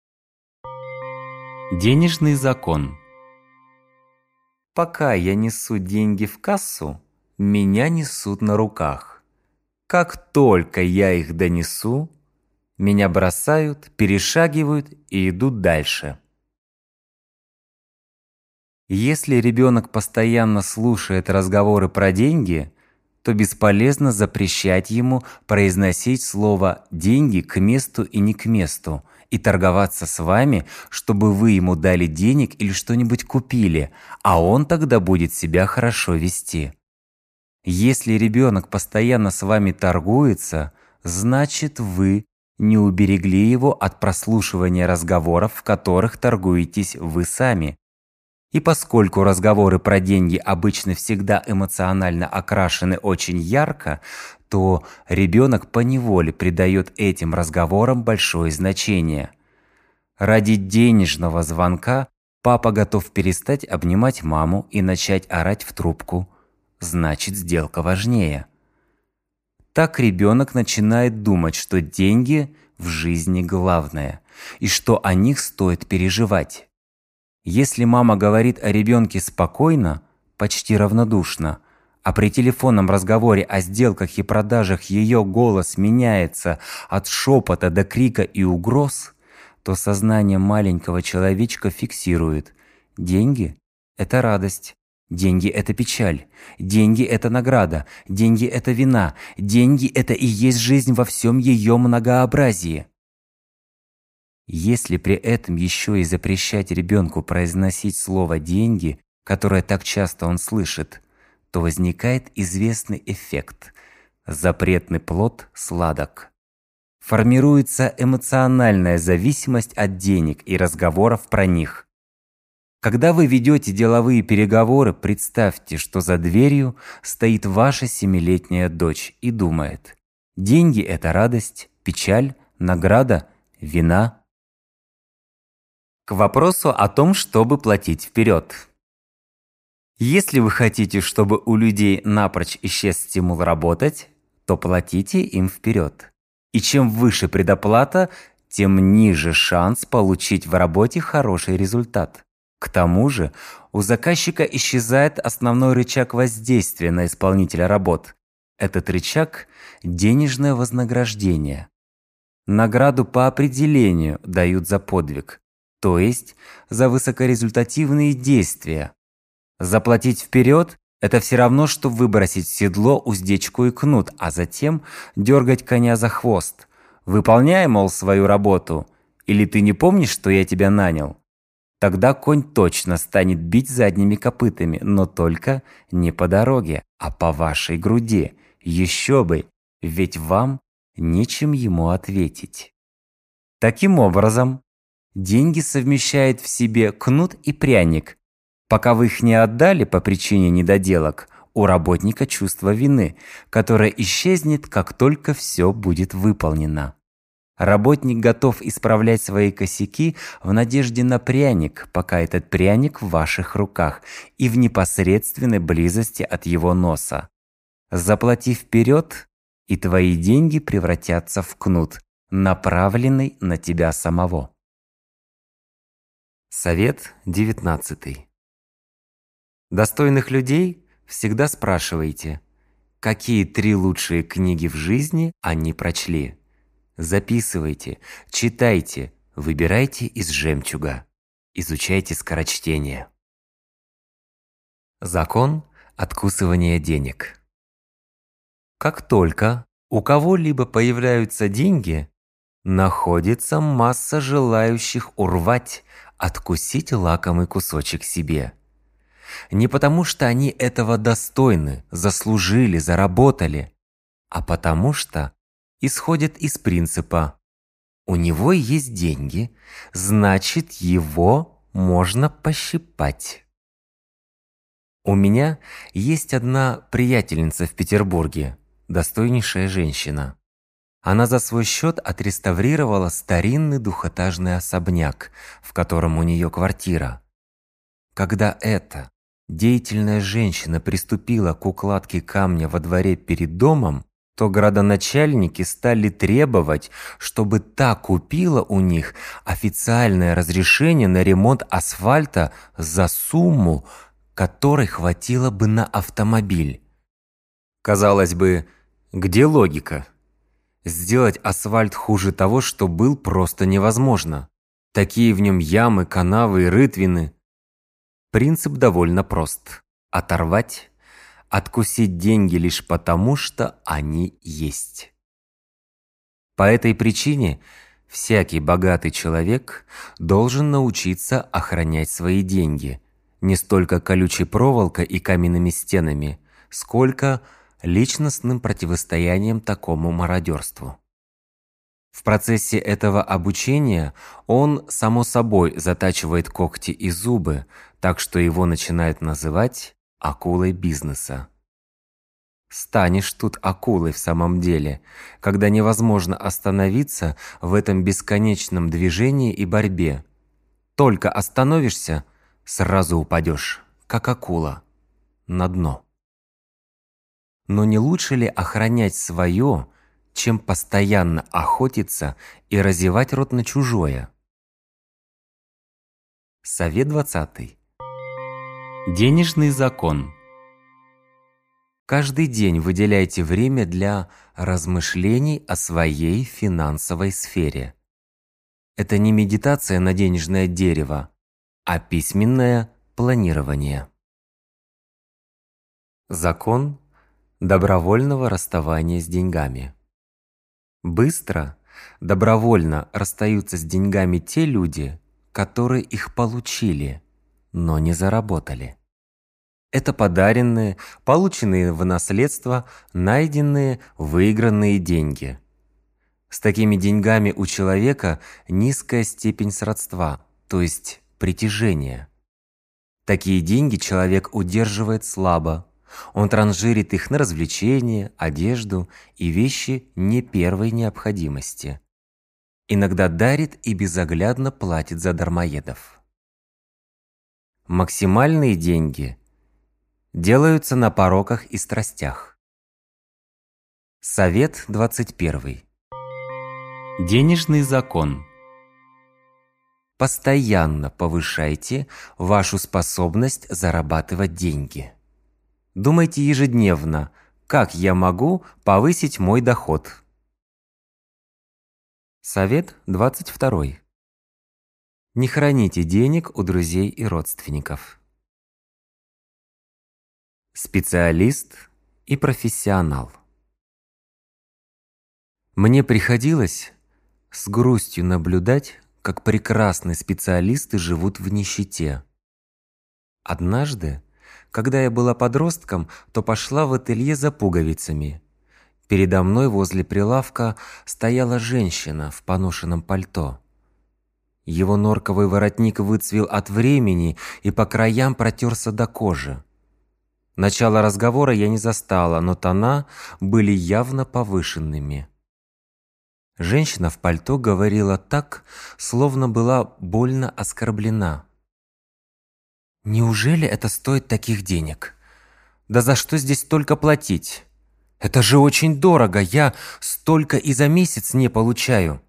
Денежный закон. Пока я несу деньги в кассу, меня несут на руках. Как только я их донесу, меня бросают, перешагивают и идут дальше. Если ребенок постоянно слушает разговоры про деньги, то бесполезно запрещать ему произносить слово «деньги» к месту и не к месту, и торговаться с вами, чтобы вы ему дали денег или что-нибудь купили, а он тогда будет себя хорошо вести. Если ребенок постоянно с вами торгуется, значит вы не уберегли его от прослушивания разговоров, в которых торгуетесь вы сами. И поскольку разговоры про деньги обычно всегда эмоционально окрашены очень ярко, то ребенок поневоле придает этим разговорам большое значение. Ради денежного звонка папа готов перестать обнимать маму и начать орать в трубку. Значит, сделка важнее. Так ребенок начинает думать, что деньги в жизни главное, и что о них стоит переживать. Если мама говорит о ребенке спокойно, почти равнодушно, а при телефонном разговоре о сделках и продажах ее голос меняется от шепота до крика и угроз, то сознание маленького человечка фиксирует: деньги – это радость. Деньги – это печаль, деньги – это награда, деньги – это вина, деньги – это и есть жизнь во всем ее многообразии. Если при этом еще и запрещать ребенку произносить слово «деньги», которое так часто он слышит, то возникает известный эффект – запретный плод сладок. Формируется эмоциональная зависимость от денег и разговоров про них. Когда вы ведете деловые переговоры, представьте, что за дверью стоит ваша 7-летняя дочь и думает: деньги – это радость, печаль, награда, вина. К вопросу о том, чтобы платить вперед. Если вы хотите, чтобы у людей напрочь исчез стимул работать, то платите им вперед. И чем выше предоплата, тем ниже шанс получить в работе хороший результат. К тому же у заказчика исчезает основной рычаг воздействия на исполнителя работ. Этот рычаг – денежное вознаграждение. Награду по определению дают за подвиг, то есть за высокорезультативные действия. Заплатить вперед – это все равно, что выбросить в седло уздечку и кнут, а затем дергать коня за хвост. Выполняй, мол, свою работу, или ты не помнишь, что я тебя нанял? Тогда конь точно станет бить задними копытами, но только не по дороге, а по вашей груди. Еще бы, ведь вам нечем ему ответить. Таким образом, деньги совмещают в себе кнут и пряник. Пока вы их не отдали по причине недоделок, у работника чувство вины, которое исчезнет, как только все будет выполнено. Работник готов исправлять свои косяки в надежде на пряник, пока этот пряник в ваших руках и в непосредственной близости от его носа. Заплати вперед, и твои деньги превратятся в кнут, направленный на тебя самого. Совет 19. Достойных людей всегда спрашивайте, какие 3 лучшие книги в жизни они прочли. Записывайте, читайте, выбирайте из жемчуга, изучайте скорочтение. Закон откусывания денег. Как только у кого-либо появляются деньги, находится масса желающих урвать, откусить лакомый кусочек себе. Не потому, что они этого достойны, заслужили, заработали, а потому что исходят из принципа «у него есть деньги, значит, его можно пощипать». У меня есть одна приятельница в Петербурге, достойнейшая женщина. Она за свой счет отреставрировала старинный двухэтажный особняк, в котором у нее квартира. Когда эта деятельная женщина приступила к укладке камня во дворе перед домом, то градоначальники стали требовать, чтобы та купила у них официальное разрешение на ремонт асфальта за сумму, которой хватило бы на автомобиль. Казалось бы, где логика? Сделать асфальт хуже того, что был, просто невозможно. Такие в нем ямы, канавы и рытвины. Принцип довольно прост. Оторвать, откусить деньги лишь потому, что они есть. По этой причине всякий богатый человек должен научиться охранять свои деньги не столько колючей проволокой и каменными стенами, сколько личностным противостоянием такому мародерству. В процессе этого обучения он, само собой, затачивает когти и зубы, так что его начинают называть акулой бизнеса. Станешь тут акулой в самом деле, когда невозможно остановиться в этом бесконечном движении и борьбе. Только остановишься, сразу упадешь, как акула, на дно. Но не лучше ли охранять свое, чем постоянно охотиться и разевать рот на чужое? Совет 20. Денежный закон. Каждый день выделяйте время для размышлений о своей финансовой сфере. Это не медитация на денежное дерево, а письменное планирование. Закон добровольного расставания с деньгами. Быстро, добровольно расстаются с деньгами те люди, которые их получили, но не заработали. Это подаренные, полученные в наследство, найденные, выигранные деньги. С такими деньгами у человека низкая степень сродства, то есть притяжения. Такие деньги человек удерживает слабо. Он транжирит их на развлечения, одежду и вещи не первой необходимости. Иногда дарит и безоглядно платит за дармоедов. Максимальные деньги делаются на пороках и страстях. Совет 21. Денежный закон. Постоянно повышайте вашу способность зарабатывать деньги. Думайте ежедневно, как я могу повысить мой доход. Совет 22. Не храните денег у друзей и родственников. Специалист и профессионал. Мне приходилось с грустью наблюдать, как прекрасные специалисты живут в нищете. Однажды, когда я была подростком, то пошла в ателье за пуговицами. Передо мной возле прилавка стояла женщина в поношенном пальто. Его норковый воротник выцвел от времени и по краям протерся до кожи. Начало разговора я не застала, но тона были явно повышенными. Женщина в пальто говорила так, словно была больно оскорблена. «Неужели это стоит таких денег? Да за что здесь столько платить? Это же очень дорого, я столько и за месяц не получаю».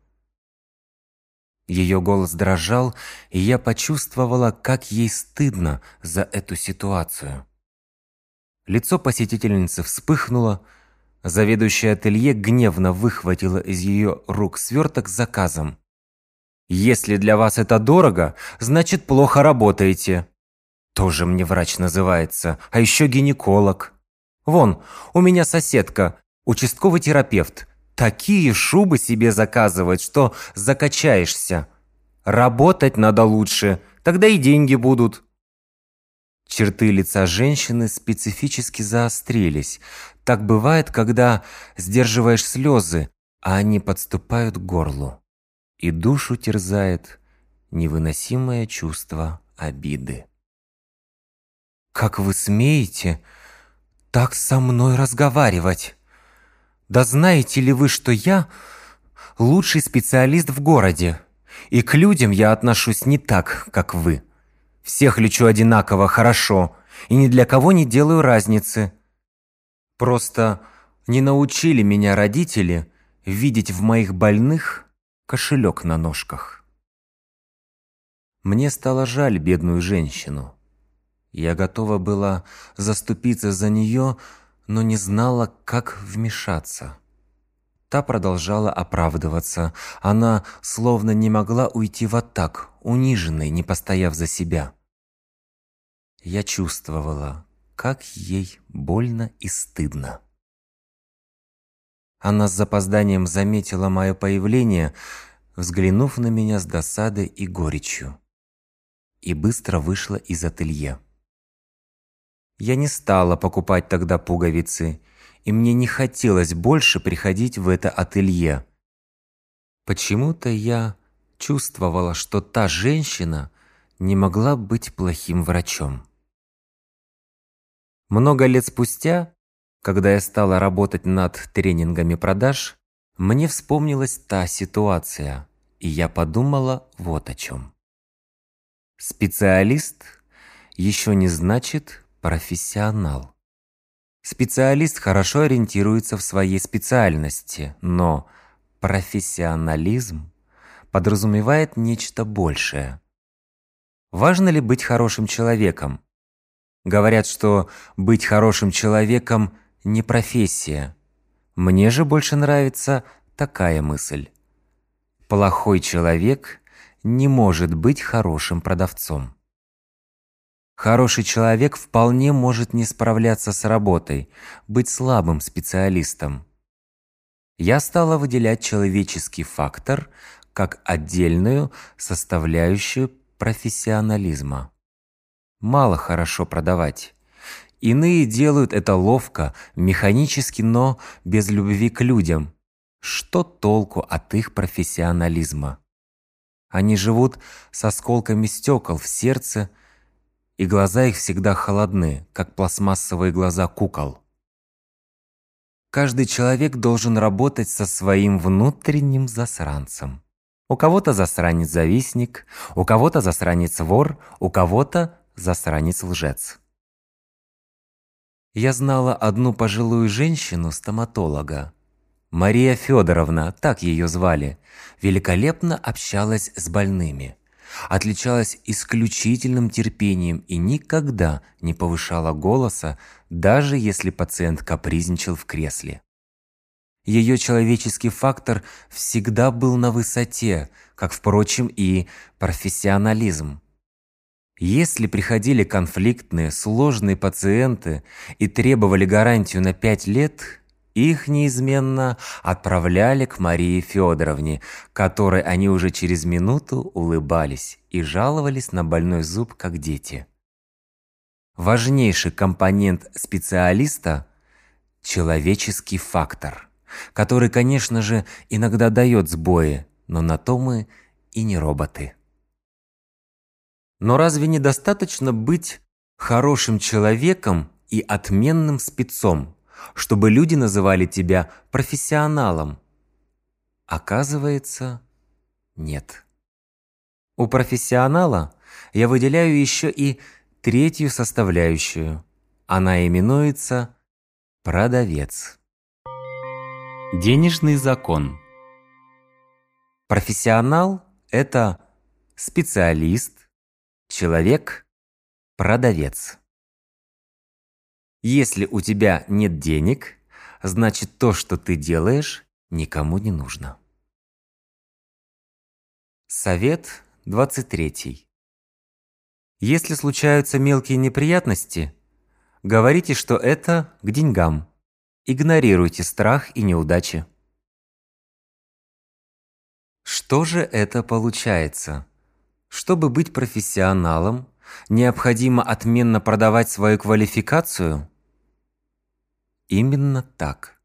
Ее голос дрожал, и я почувствовала, как ей стыдно за эту ситуацию. Лицо посетительницы вспыхнуло, заведующая ателье гневно выхватила из ее рук сверток с заказом. «Если для вас это дорого, значит, плохо работаете». Тоже мне врач называется, а еще гинеколог. Вон, у меня соседка, участковый терапевт. Такие шубы себе заказывает, что закачаешься. Работать надо лучше, тогда и деньги будут. Черты лица женщины специфически заострились. Так бывает, когда сдерживаешь слезы, а они подступают к горлу. И душу терзает невыносимое чувство обиды. «Как вы смеете так со мной разговаривать? Да знаете ли вы, что я лучший специалист в городе, и к людям я отношусь не так, как вы. Всех лечу одинаково хорошо и ни для кого не делаю разницы. Просто не научили меня родители видеть в моих больных кошелек на ножках». Мне стало жаль бедную женщину. Я готова была заступиться за нее, но не знала, как вмешаться. Та продолжала оправдываться. Она словно не могла уйти в атаку, униженной, не постояв за себя. Я чувствовала, как ей больно и стыдно. Она с запозданием заметила мое появление, взглянув на меня с досадой и горечью, и быстро вышла из ателье. Я не стала покупать тогда пуговицы, и мне не хотелось больше приходить в это ателье. Почему-то я чувствовала, что та женщина не могла быть плохим врачом. Много лет спустя, когда я стала работать над тренингами продаж, мне вспомнилась та ситуация, и я подумала вот о чем. Специалист еще не значит профессионал. Специалист хорошо ориентируется в своей специальности, но профессионализм подразумевает нечто большее. Важно ли быть хорошим человеком? Говорят, что быть хорошим человеком не профессия. Мне же больше нравится такая мысль. Плохой человек не может быть хорошим продавцом. Хороший человек вполне может не справляться с работой, быть слабым специалистом. Я стала выделять человеческий фактор как отдельную составляющую профессионализма. Мало хорошо продавать. Иные делают это ловко, механически, но без любви к людям. Что толку от их профессионализма? Они живут с осколками стекол в сердце, и глаза их всегда холодны, как пластмассовые глаза кукол. Каждый человек должен работать со своим внутренним засранцем. У кого-то засранец-завистник, у кого-то засранец-вор, у кого-то засранец-лжец. Я знала одну пожилую женщину-стоматолога. Мария Федоровна, так ее звали, великолепно общалась с больными. Отличалась исключительным терпением и никогда не повышала голоса, даже если пациент капризничал в кресле. Ее человеческий фактор всегда был на высоте, как, впрочем, и профессионализм. Если приходили конфликтные, сложные пациенты и требовали гарантию на 5 лет, их неизменно отправляли к Марии Федоровне, которой они уже через минуту улыбались и жаловались на больной зуб, как дети. Важнейший компонент специалиста – человеческий фактор, который, конечно же, иногда дает сбои, но на то мы и не роботы. Но разве недостаточно быть хорошим человеком и отменным спецом, чтобы люди называли тебя профессионалом? Оказывается, нет. У профессионала я выделяю еще и третью составляющую. Она именуется продавец. Денежный закон. Профессионал – это специалист, человек, продавец. Если у тебя нет денег, значит то, что ты делаешь, никому не нужно. Совет 23. Если случаются мелкие неприятности, говорите, что это к деньгам. Игнорируйте страх и неудачи. Что же это получается? Чтобы быть профессионалом, необходимо отменно продавать свою квалификацию? Именно так.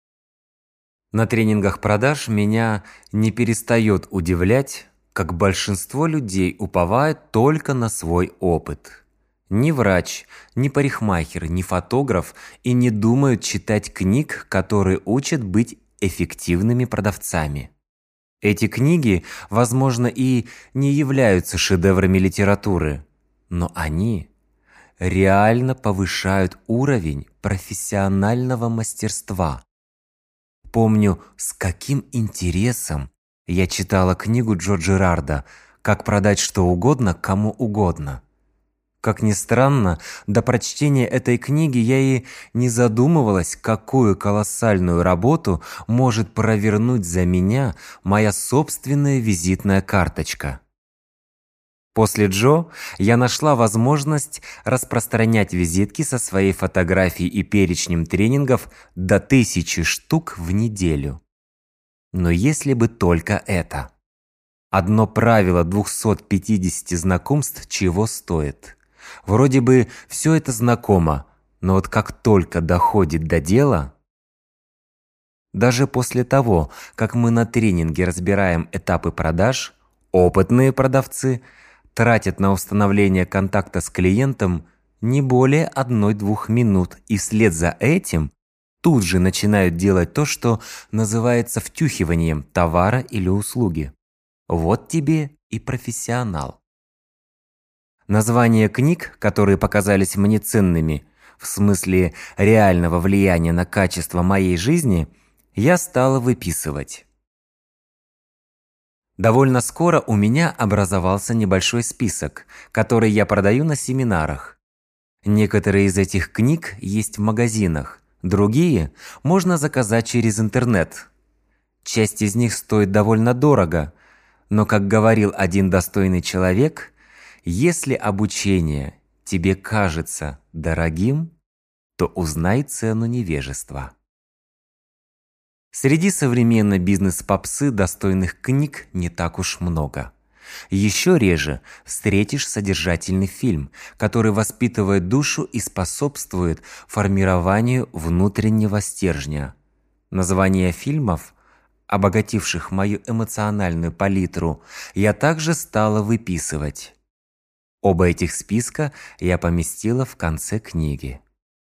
На тренингах продаж меня не перестает удивлять, как большинство людей уповает только на свой опыт. Ни врач, ни парикмахер, ни фотограф и не думают читать книг, которые учат быть эффективными продавцами. Эти книги, возможно, и не являются шедеврами литературы, но они реально повышают уровень профессионального мастерства. Помню, с каким интересом я читала книгу Джо Джерарда «Как продать что угодно кому угодно». Как ни странно, до прочтения этой книги я и не задумывалась, какую колоссальную работу может провернуть за меня моя собственная визитная карточка. После Джо я нашла возможность распространять визитки со своей фотографией и перечнем тренингов до 1000 штук в неделю. Но если бы только это. Одно правило 250 знакомств чего стоит. Вроде бы все это знакомо, но вот как только доходит до дела... Даже после того, как мы на тренинге разбираем этапы продаж, опытные продавцы тратят на установление контакта с клиентом не более 1-2 минут, и вслед за этим тут же начинают делать то, что называется втюхиванием товара или услуги. Вот тебе и профессионал. Названия книг, которые показались мне ценными, в смысле реального влияния на качество моей жизни, я стала выписывать. Довольно скоро у меня образовался небольшой список, который я продаю на семинарах. Некоторые из этих книг есть в магазинах, другие можно заказать через интернет. Часть из них стоит довольно дорого, но, как говорил один достойный человек, если обучение тебе кажется дорогим, то узнай цену невежества. Среди современной бизнес-попсы достойных книг не так уж много. Еще реже встретишь содержательный фильм, который воспитывает душу и способствует формированию внутреннего стержня. Названия фильмов, обогативших мою эмоциональную палитру, я также стала выписывать. Оба этих списка я поместила в конце книги.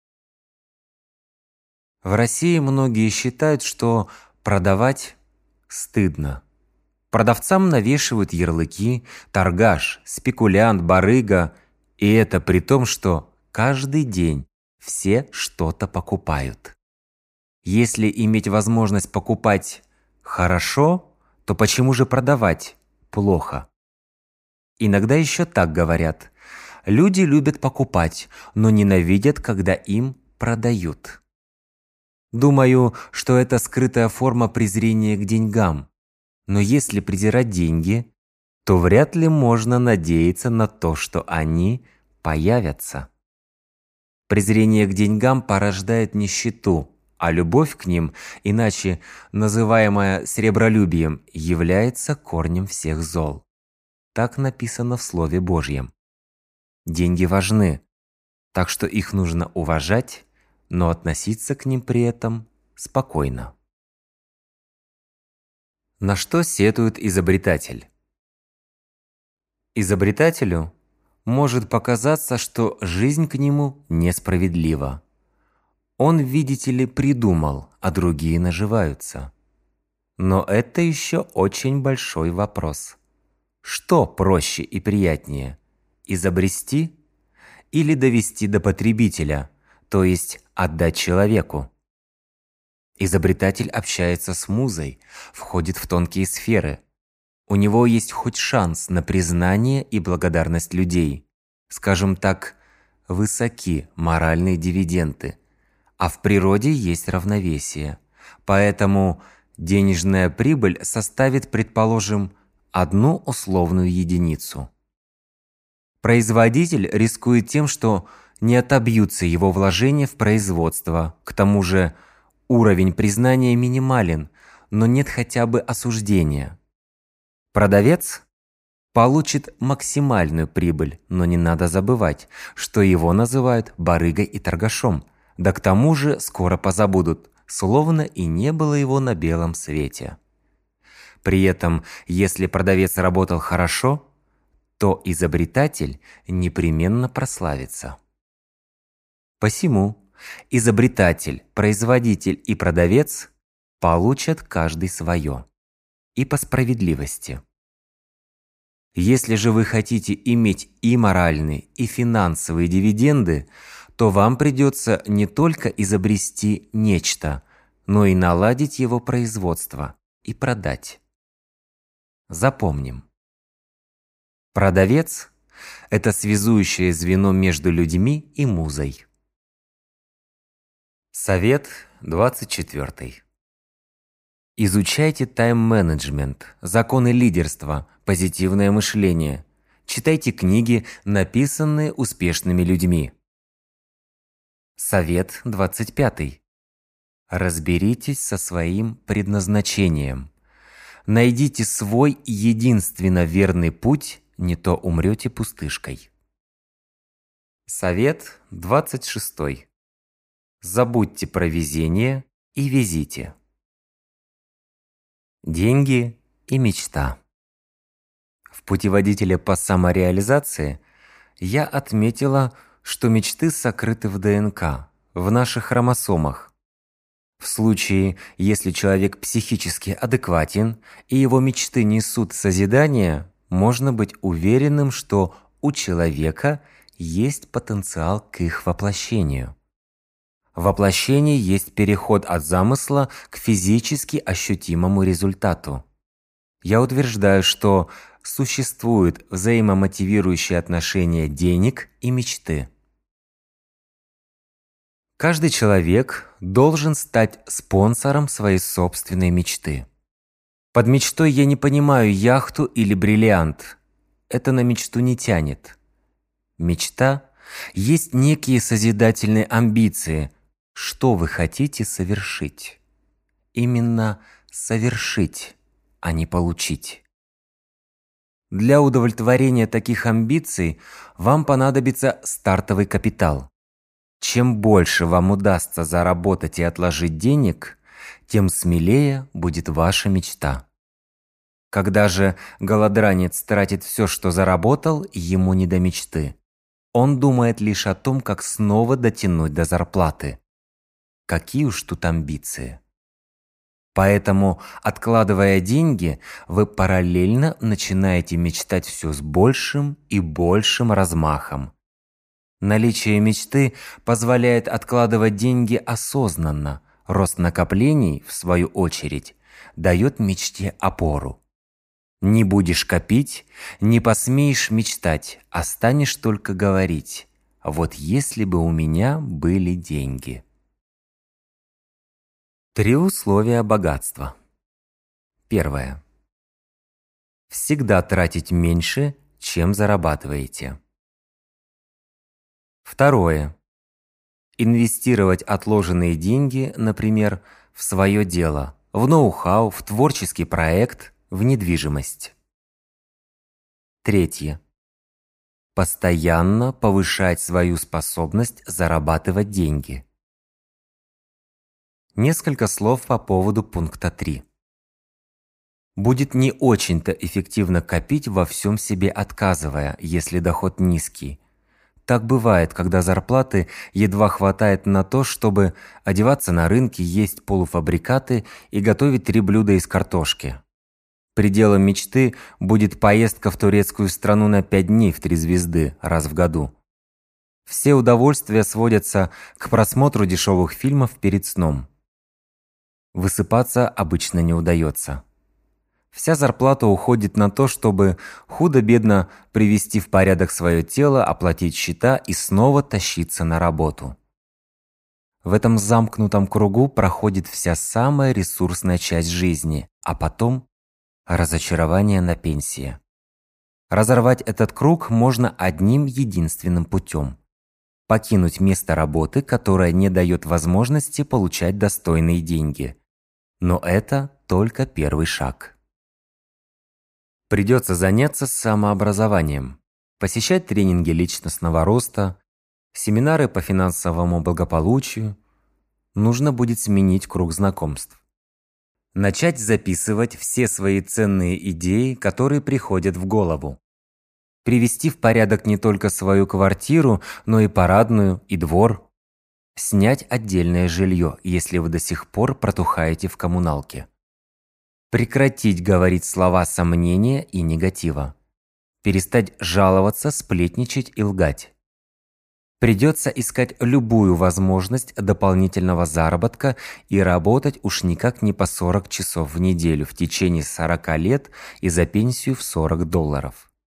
В России многие считают, что продавать стыдно. Продавцам навешивают ярлыки «торгаш», «спекулянт», «барыга», и это при том, что каждый день все что-то покупают. Если иметь возможность покупать хорошо, то почему же продавать плохо? Иногда еще так говорят. Люди любят покупать, но ненавидят, когда им продают. Думаю, что это скрытая форма презрения к деньгам. Но если презирать деньги, то вряд ли можно надеяться на то, что они появятся. Презрение к деньгам порождает нищету, а любовь к ним, иначе называемая сребролюбием, является корнем всех зол. Так написано в Слове Божьем. Деньги важны, так что их нужно уважать, но относиться к ним при этом спокойно. На что сетует изобретатель? Изобретателю может показаться, что жизнь к нему несправедлива. Он, видите ли, придумал, а другие наживаются. Но это еще очень большой вопрос. Что проще и приятнее – изобрести или довести до потребителя, то есть отдать человеку? Изобретатель общается с музой, входит в тонкие сферы. У него есть хоть шанс на признание и благодарность людей. Скажем так, высоки моральные дивиденды, а в природе есть равновесие. Поэтому денежная прибыль составит, предположим, одну условную единицу. Производитель рискует тем, что не отобьются его вложения в производство. К тому же уровень признания минимален, но нет хотя бы осуждения. Продавец получит максимальную прибыль, но не надо забывать, что его называют барыгой и торгашом. Да к тому же скоро позабудут, словно и не было его на белом свете. При этом, если продавец работал хорошо, то изобретатель непременно прославится. Посему изобретатель, производитель и продавец получат каждый свое. И по справедливости. Если же вы хотите иметь и моральные, и финансовые дивиденды, то вам придется не только изобрести нечто, но и наладить его производство и продать. Запомним. Продавец – это связующее звено между людьми и музой. Совет 24. Изучайте тайм-менеджмент, законы лидерства, позитивное мышление. Читайте книги, написанные успешными людьми. Совет 25. Разберитесь со своим предназначением. Найдите свой единственно верный путь, не то умрете пустышкой. Совет 26. Забудьте про везение и везите. Деньги и мечта. В путеводителе по самореализации я отметила, что мечты сокрыты в ДНК, в наших хромосомах. В случае, если человек психически адекватен и его мечты несут созидание, можно быть уверенным, что у человека есть потенциал к их воплощению. Воплощение есть переход от замысла к физически ощутимому результату. Я утверждаю, что существует взаимомотивирующее отношение денег и мечты. Каждый человек должен стать спонсором своей собственной мечты. Под мечтой я не понимаю яхту или бриллиант. Это на мечту не тянет. Мечта есть некие созидательные амбиции. Что вы хотите совершить? Именно совершить, а не получить. Для удовлетворения таких амбиций вам понадобится стартовый капитал. Чем больше вам удастся заработать и отложить денег, тем смелее будет ваша мечта. Когда же голодранец тратит все, что заработал, ему не до мечты. Он думает лишь о том, как снова дотянуть до зарплаты. Какие уж тут амбиции. Поэтому, откладывая деньги, вы параллельно начинаете мечтать все с большим и большим размахом. Наличие мечты позволяет откладывать деньги осознанно. Рост накоплений, в свою очередь, дает мечте опору. Не будешь копить, не посмеешь мечтать, а станешь только говорить: «Вот если бы у меня были деньги». 3 условия богатства. Первое. Всегда тратить меньше, чем зарабатываете. Второе. Инвестировать отложенные деньги, например, в свое дело, в ноу-хау, в творческий проект, в недвижимость. Третье. Постоянно повышать свою способность зарабатывать деньги. Несколько слов по поводу пункта 3. Будет не очень-то эффективно копить, во всем себе отказывая, если доход низкий. Так бывает, когда зарплаты едва хватает на то, чтобы одеваться на рынке, есть полуфабрикаты и готовить 3 блюда из картошки. Пределом мечты будет поездка в турецкую страну на 5 дней в 3 звезды раз в году. Все удовольствия сводятся к просмотру дешевых фильмов перед сном. Высыпаться обычно не удается. Вся зарплата уходит на то, чтобы худо-бедно привести в порядок свое тело, оплатить счета и снова тащиться на работу. В этом замкнутом кругу проходит вся самая ресурсная часть жизни, а потом разочарование на пенсии. Разорвать этот круг можно одним единственным путем – покинуть место работы, которое не дает возможности получать достойные деньги. Но это только первый шаг. Придется заняться самообразованием, посещать тренинги личностного роста, семинары по финансовому благополучию. Нужно будет сменить круг знакомств. Начать записывать все свои ценные идеи, которые приходят в голову. Привести в порядок не только свою квартиру, но и парадную, и двор. Снять отдельное жилье, если вы до сих пор протухаете в коммуналке. Прекратить говорить слова сомнения и негатива. Перестать жаловаться, сплетничать и лгать. Придется искать любую возможность дополнительного заработка и работать уж никак не по 40 часов в неделю в течение 40 лет и за пенсию в $40.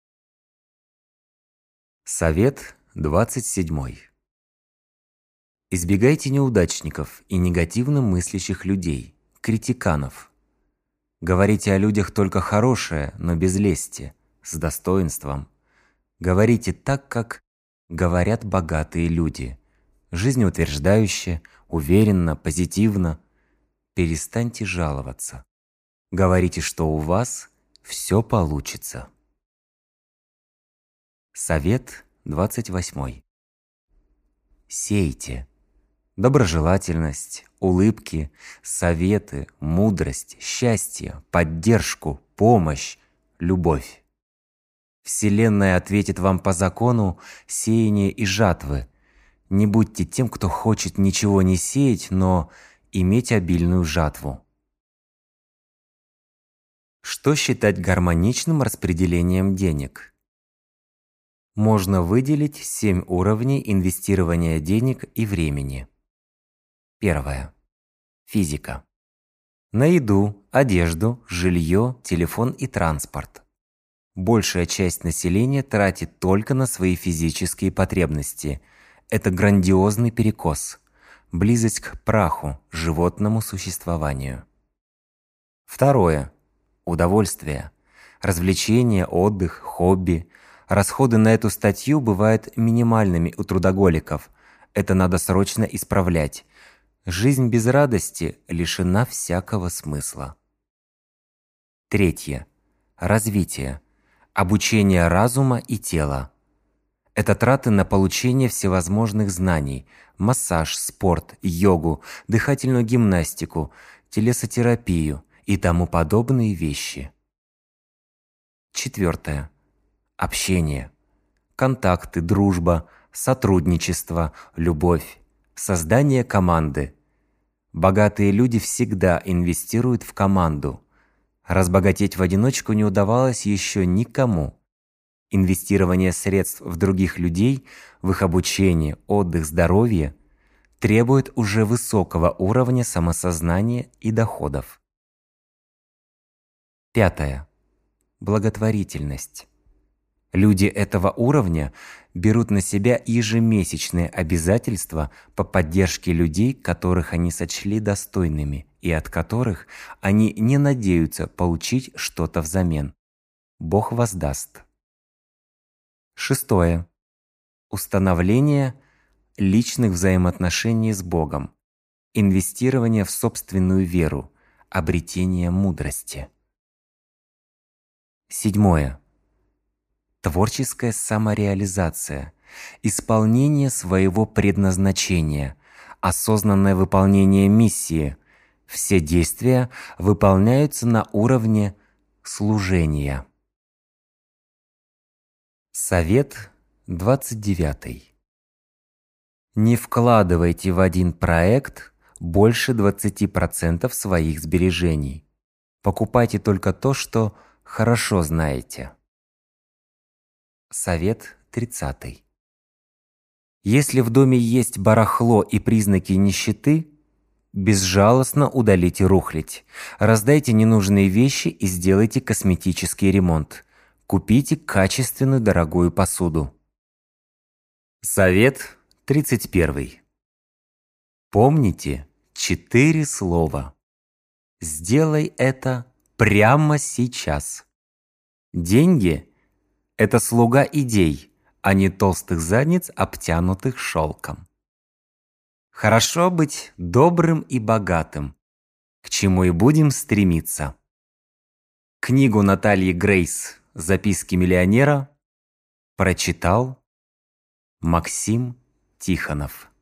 Совет 27. Избегайте неудачников и негативно мыслящих людей, критиканов. Говорите о людях только хорошее, но без лести, с достоинством. Говорите так, как говорят богатые люди. Жизнеутверждающе, уверенно, позитивно. Перестаньте жаловаться. Говорите, что у вас все получится. Совет 28. Сейте. Доброжелательность, улыбки, советы, мудрость, счастье, поддержку, помощь, любовь. Вселенная ответит вам по закону сеяния и жатвы. Не будьте тем, кто хочет ничего не сеять, но иметь обильную жатву. Что считать гармоничным распределением денег? Можно выделить 7 уровней инвестирования денег и времени. Первое. Физика. На еду, одежду, жилье, телефон и транспорт. Большая часть населения тратит только на свои физические потребности. Это грандиозный перекос. Близость к праху, животному существованию. Второе. Удовольствие. Развлечения, отдых, хобби. Расходы на эту статью бывают минимальными у трудоголиков. Это надо срочно исправлять. Жизнь без радости лишена всякого смысла. Третье. Развитие. Обучение разума и тела. Это траты на получение всевозможных знаний, массаж, спорт, йогу, дыхательную гимнастику, телесотерапию и тому подобные вещи. Четвертое. Общение. Контакты, дружба, сотрудничество, любовь, создание команды. Богатые люди всегда инвестируют в команду. Разбогатеть в одиночку не удавалось еще никому. Инвестирование средств в других людей, в их обучение, отдых, здоровье требует уже высокого уровня самосознания и доходов. Пятое. Благотворительность. Люди этого уровня берут на себя ежемесячные обязательства по поддержке людей, которых они сочли достойными и от которых они не надеются получить что-то взамен. Бог воздаст. Шестое. Установление личных взаимоотношений с Богом. Инвестирование в собственную веру. Обретение мудрости. Седьмое. Творческая самореализация, исполнение своего предназначения, осознанное выполнение миссии. Все действия выполняются на уровне служения. Совет 29. Не вкладывайте в один проект больше 20% своих сбережений. Покупайте только то, что хорошо знаете. Совет 30. Если в доме есть барахло и признаки нищеты, безжалостно удалите рухлядь, раздайте ненужные вещи и сделайте косметический ремонт. Купите качественную дорогую посуду. Совет 31. Помните 4 слова. Сделай это прямо сейчас. Деньги – это слуга идей, а не толстых задниц, обтянутых шелком. Хорошо быть добрым и богатым, к чему и будем стремиться. Книгу Натальи Грейс «Записки миллионера» прочитал Максим Тихонов.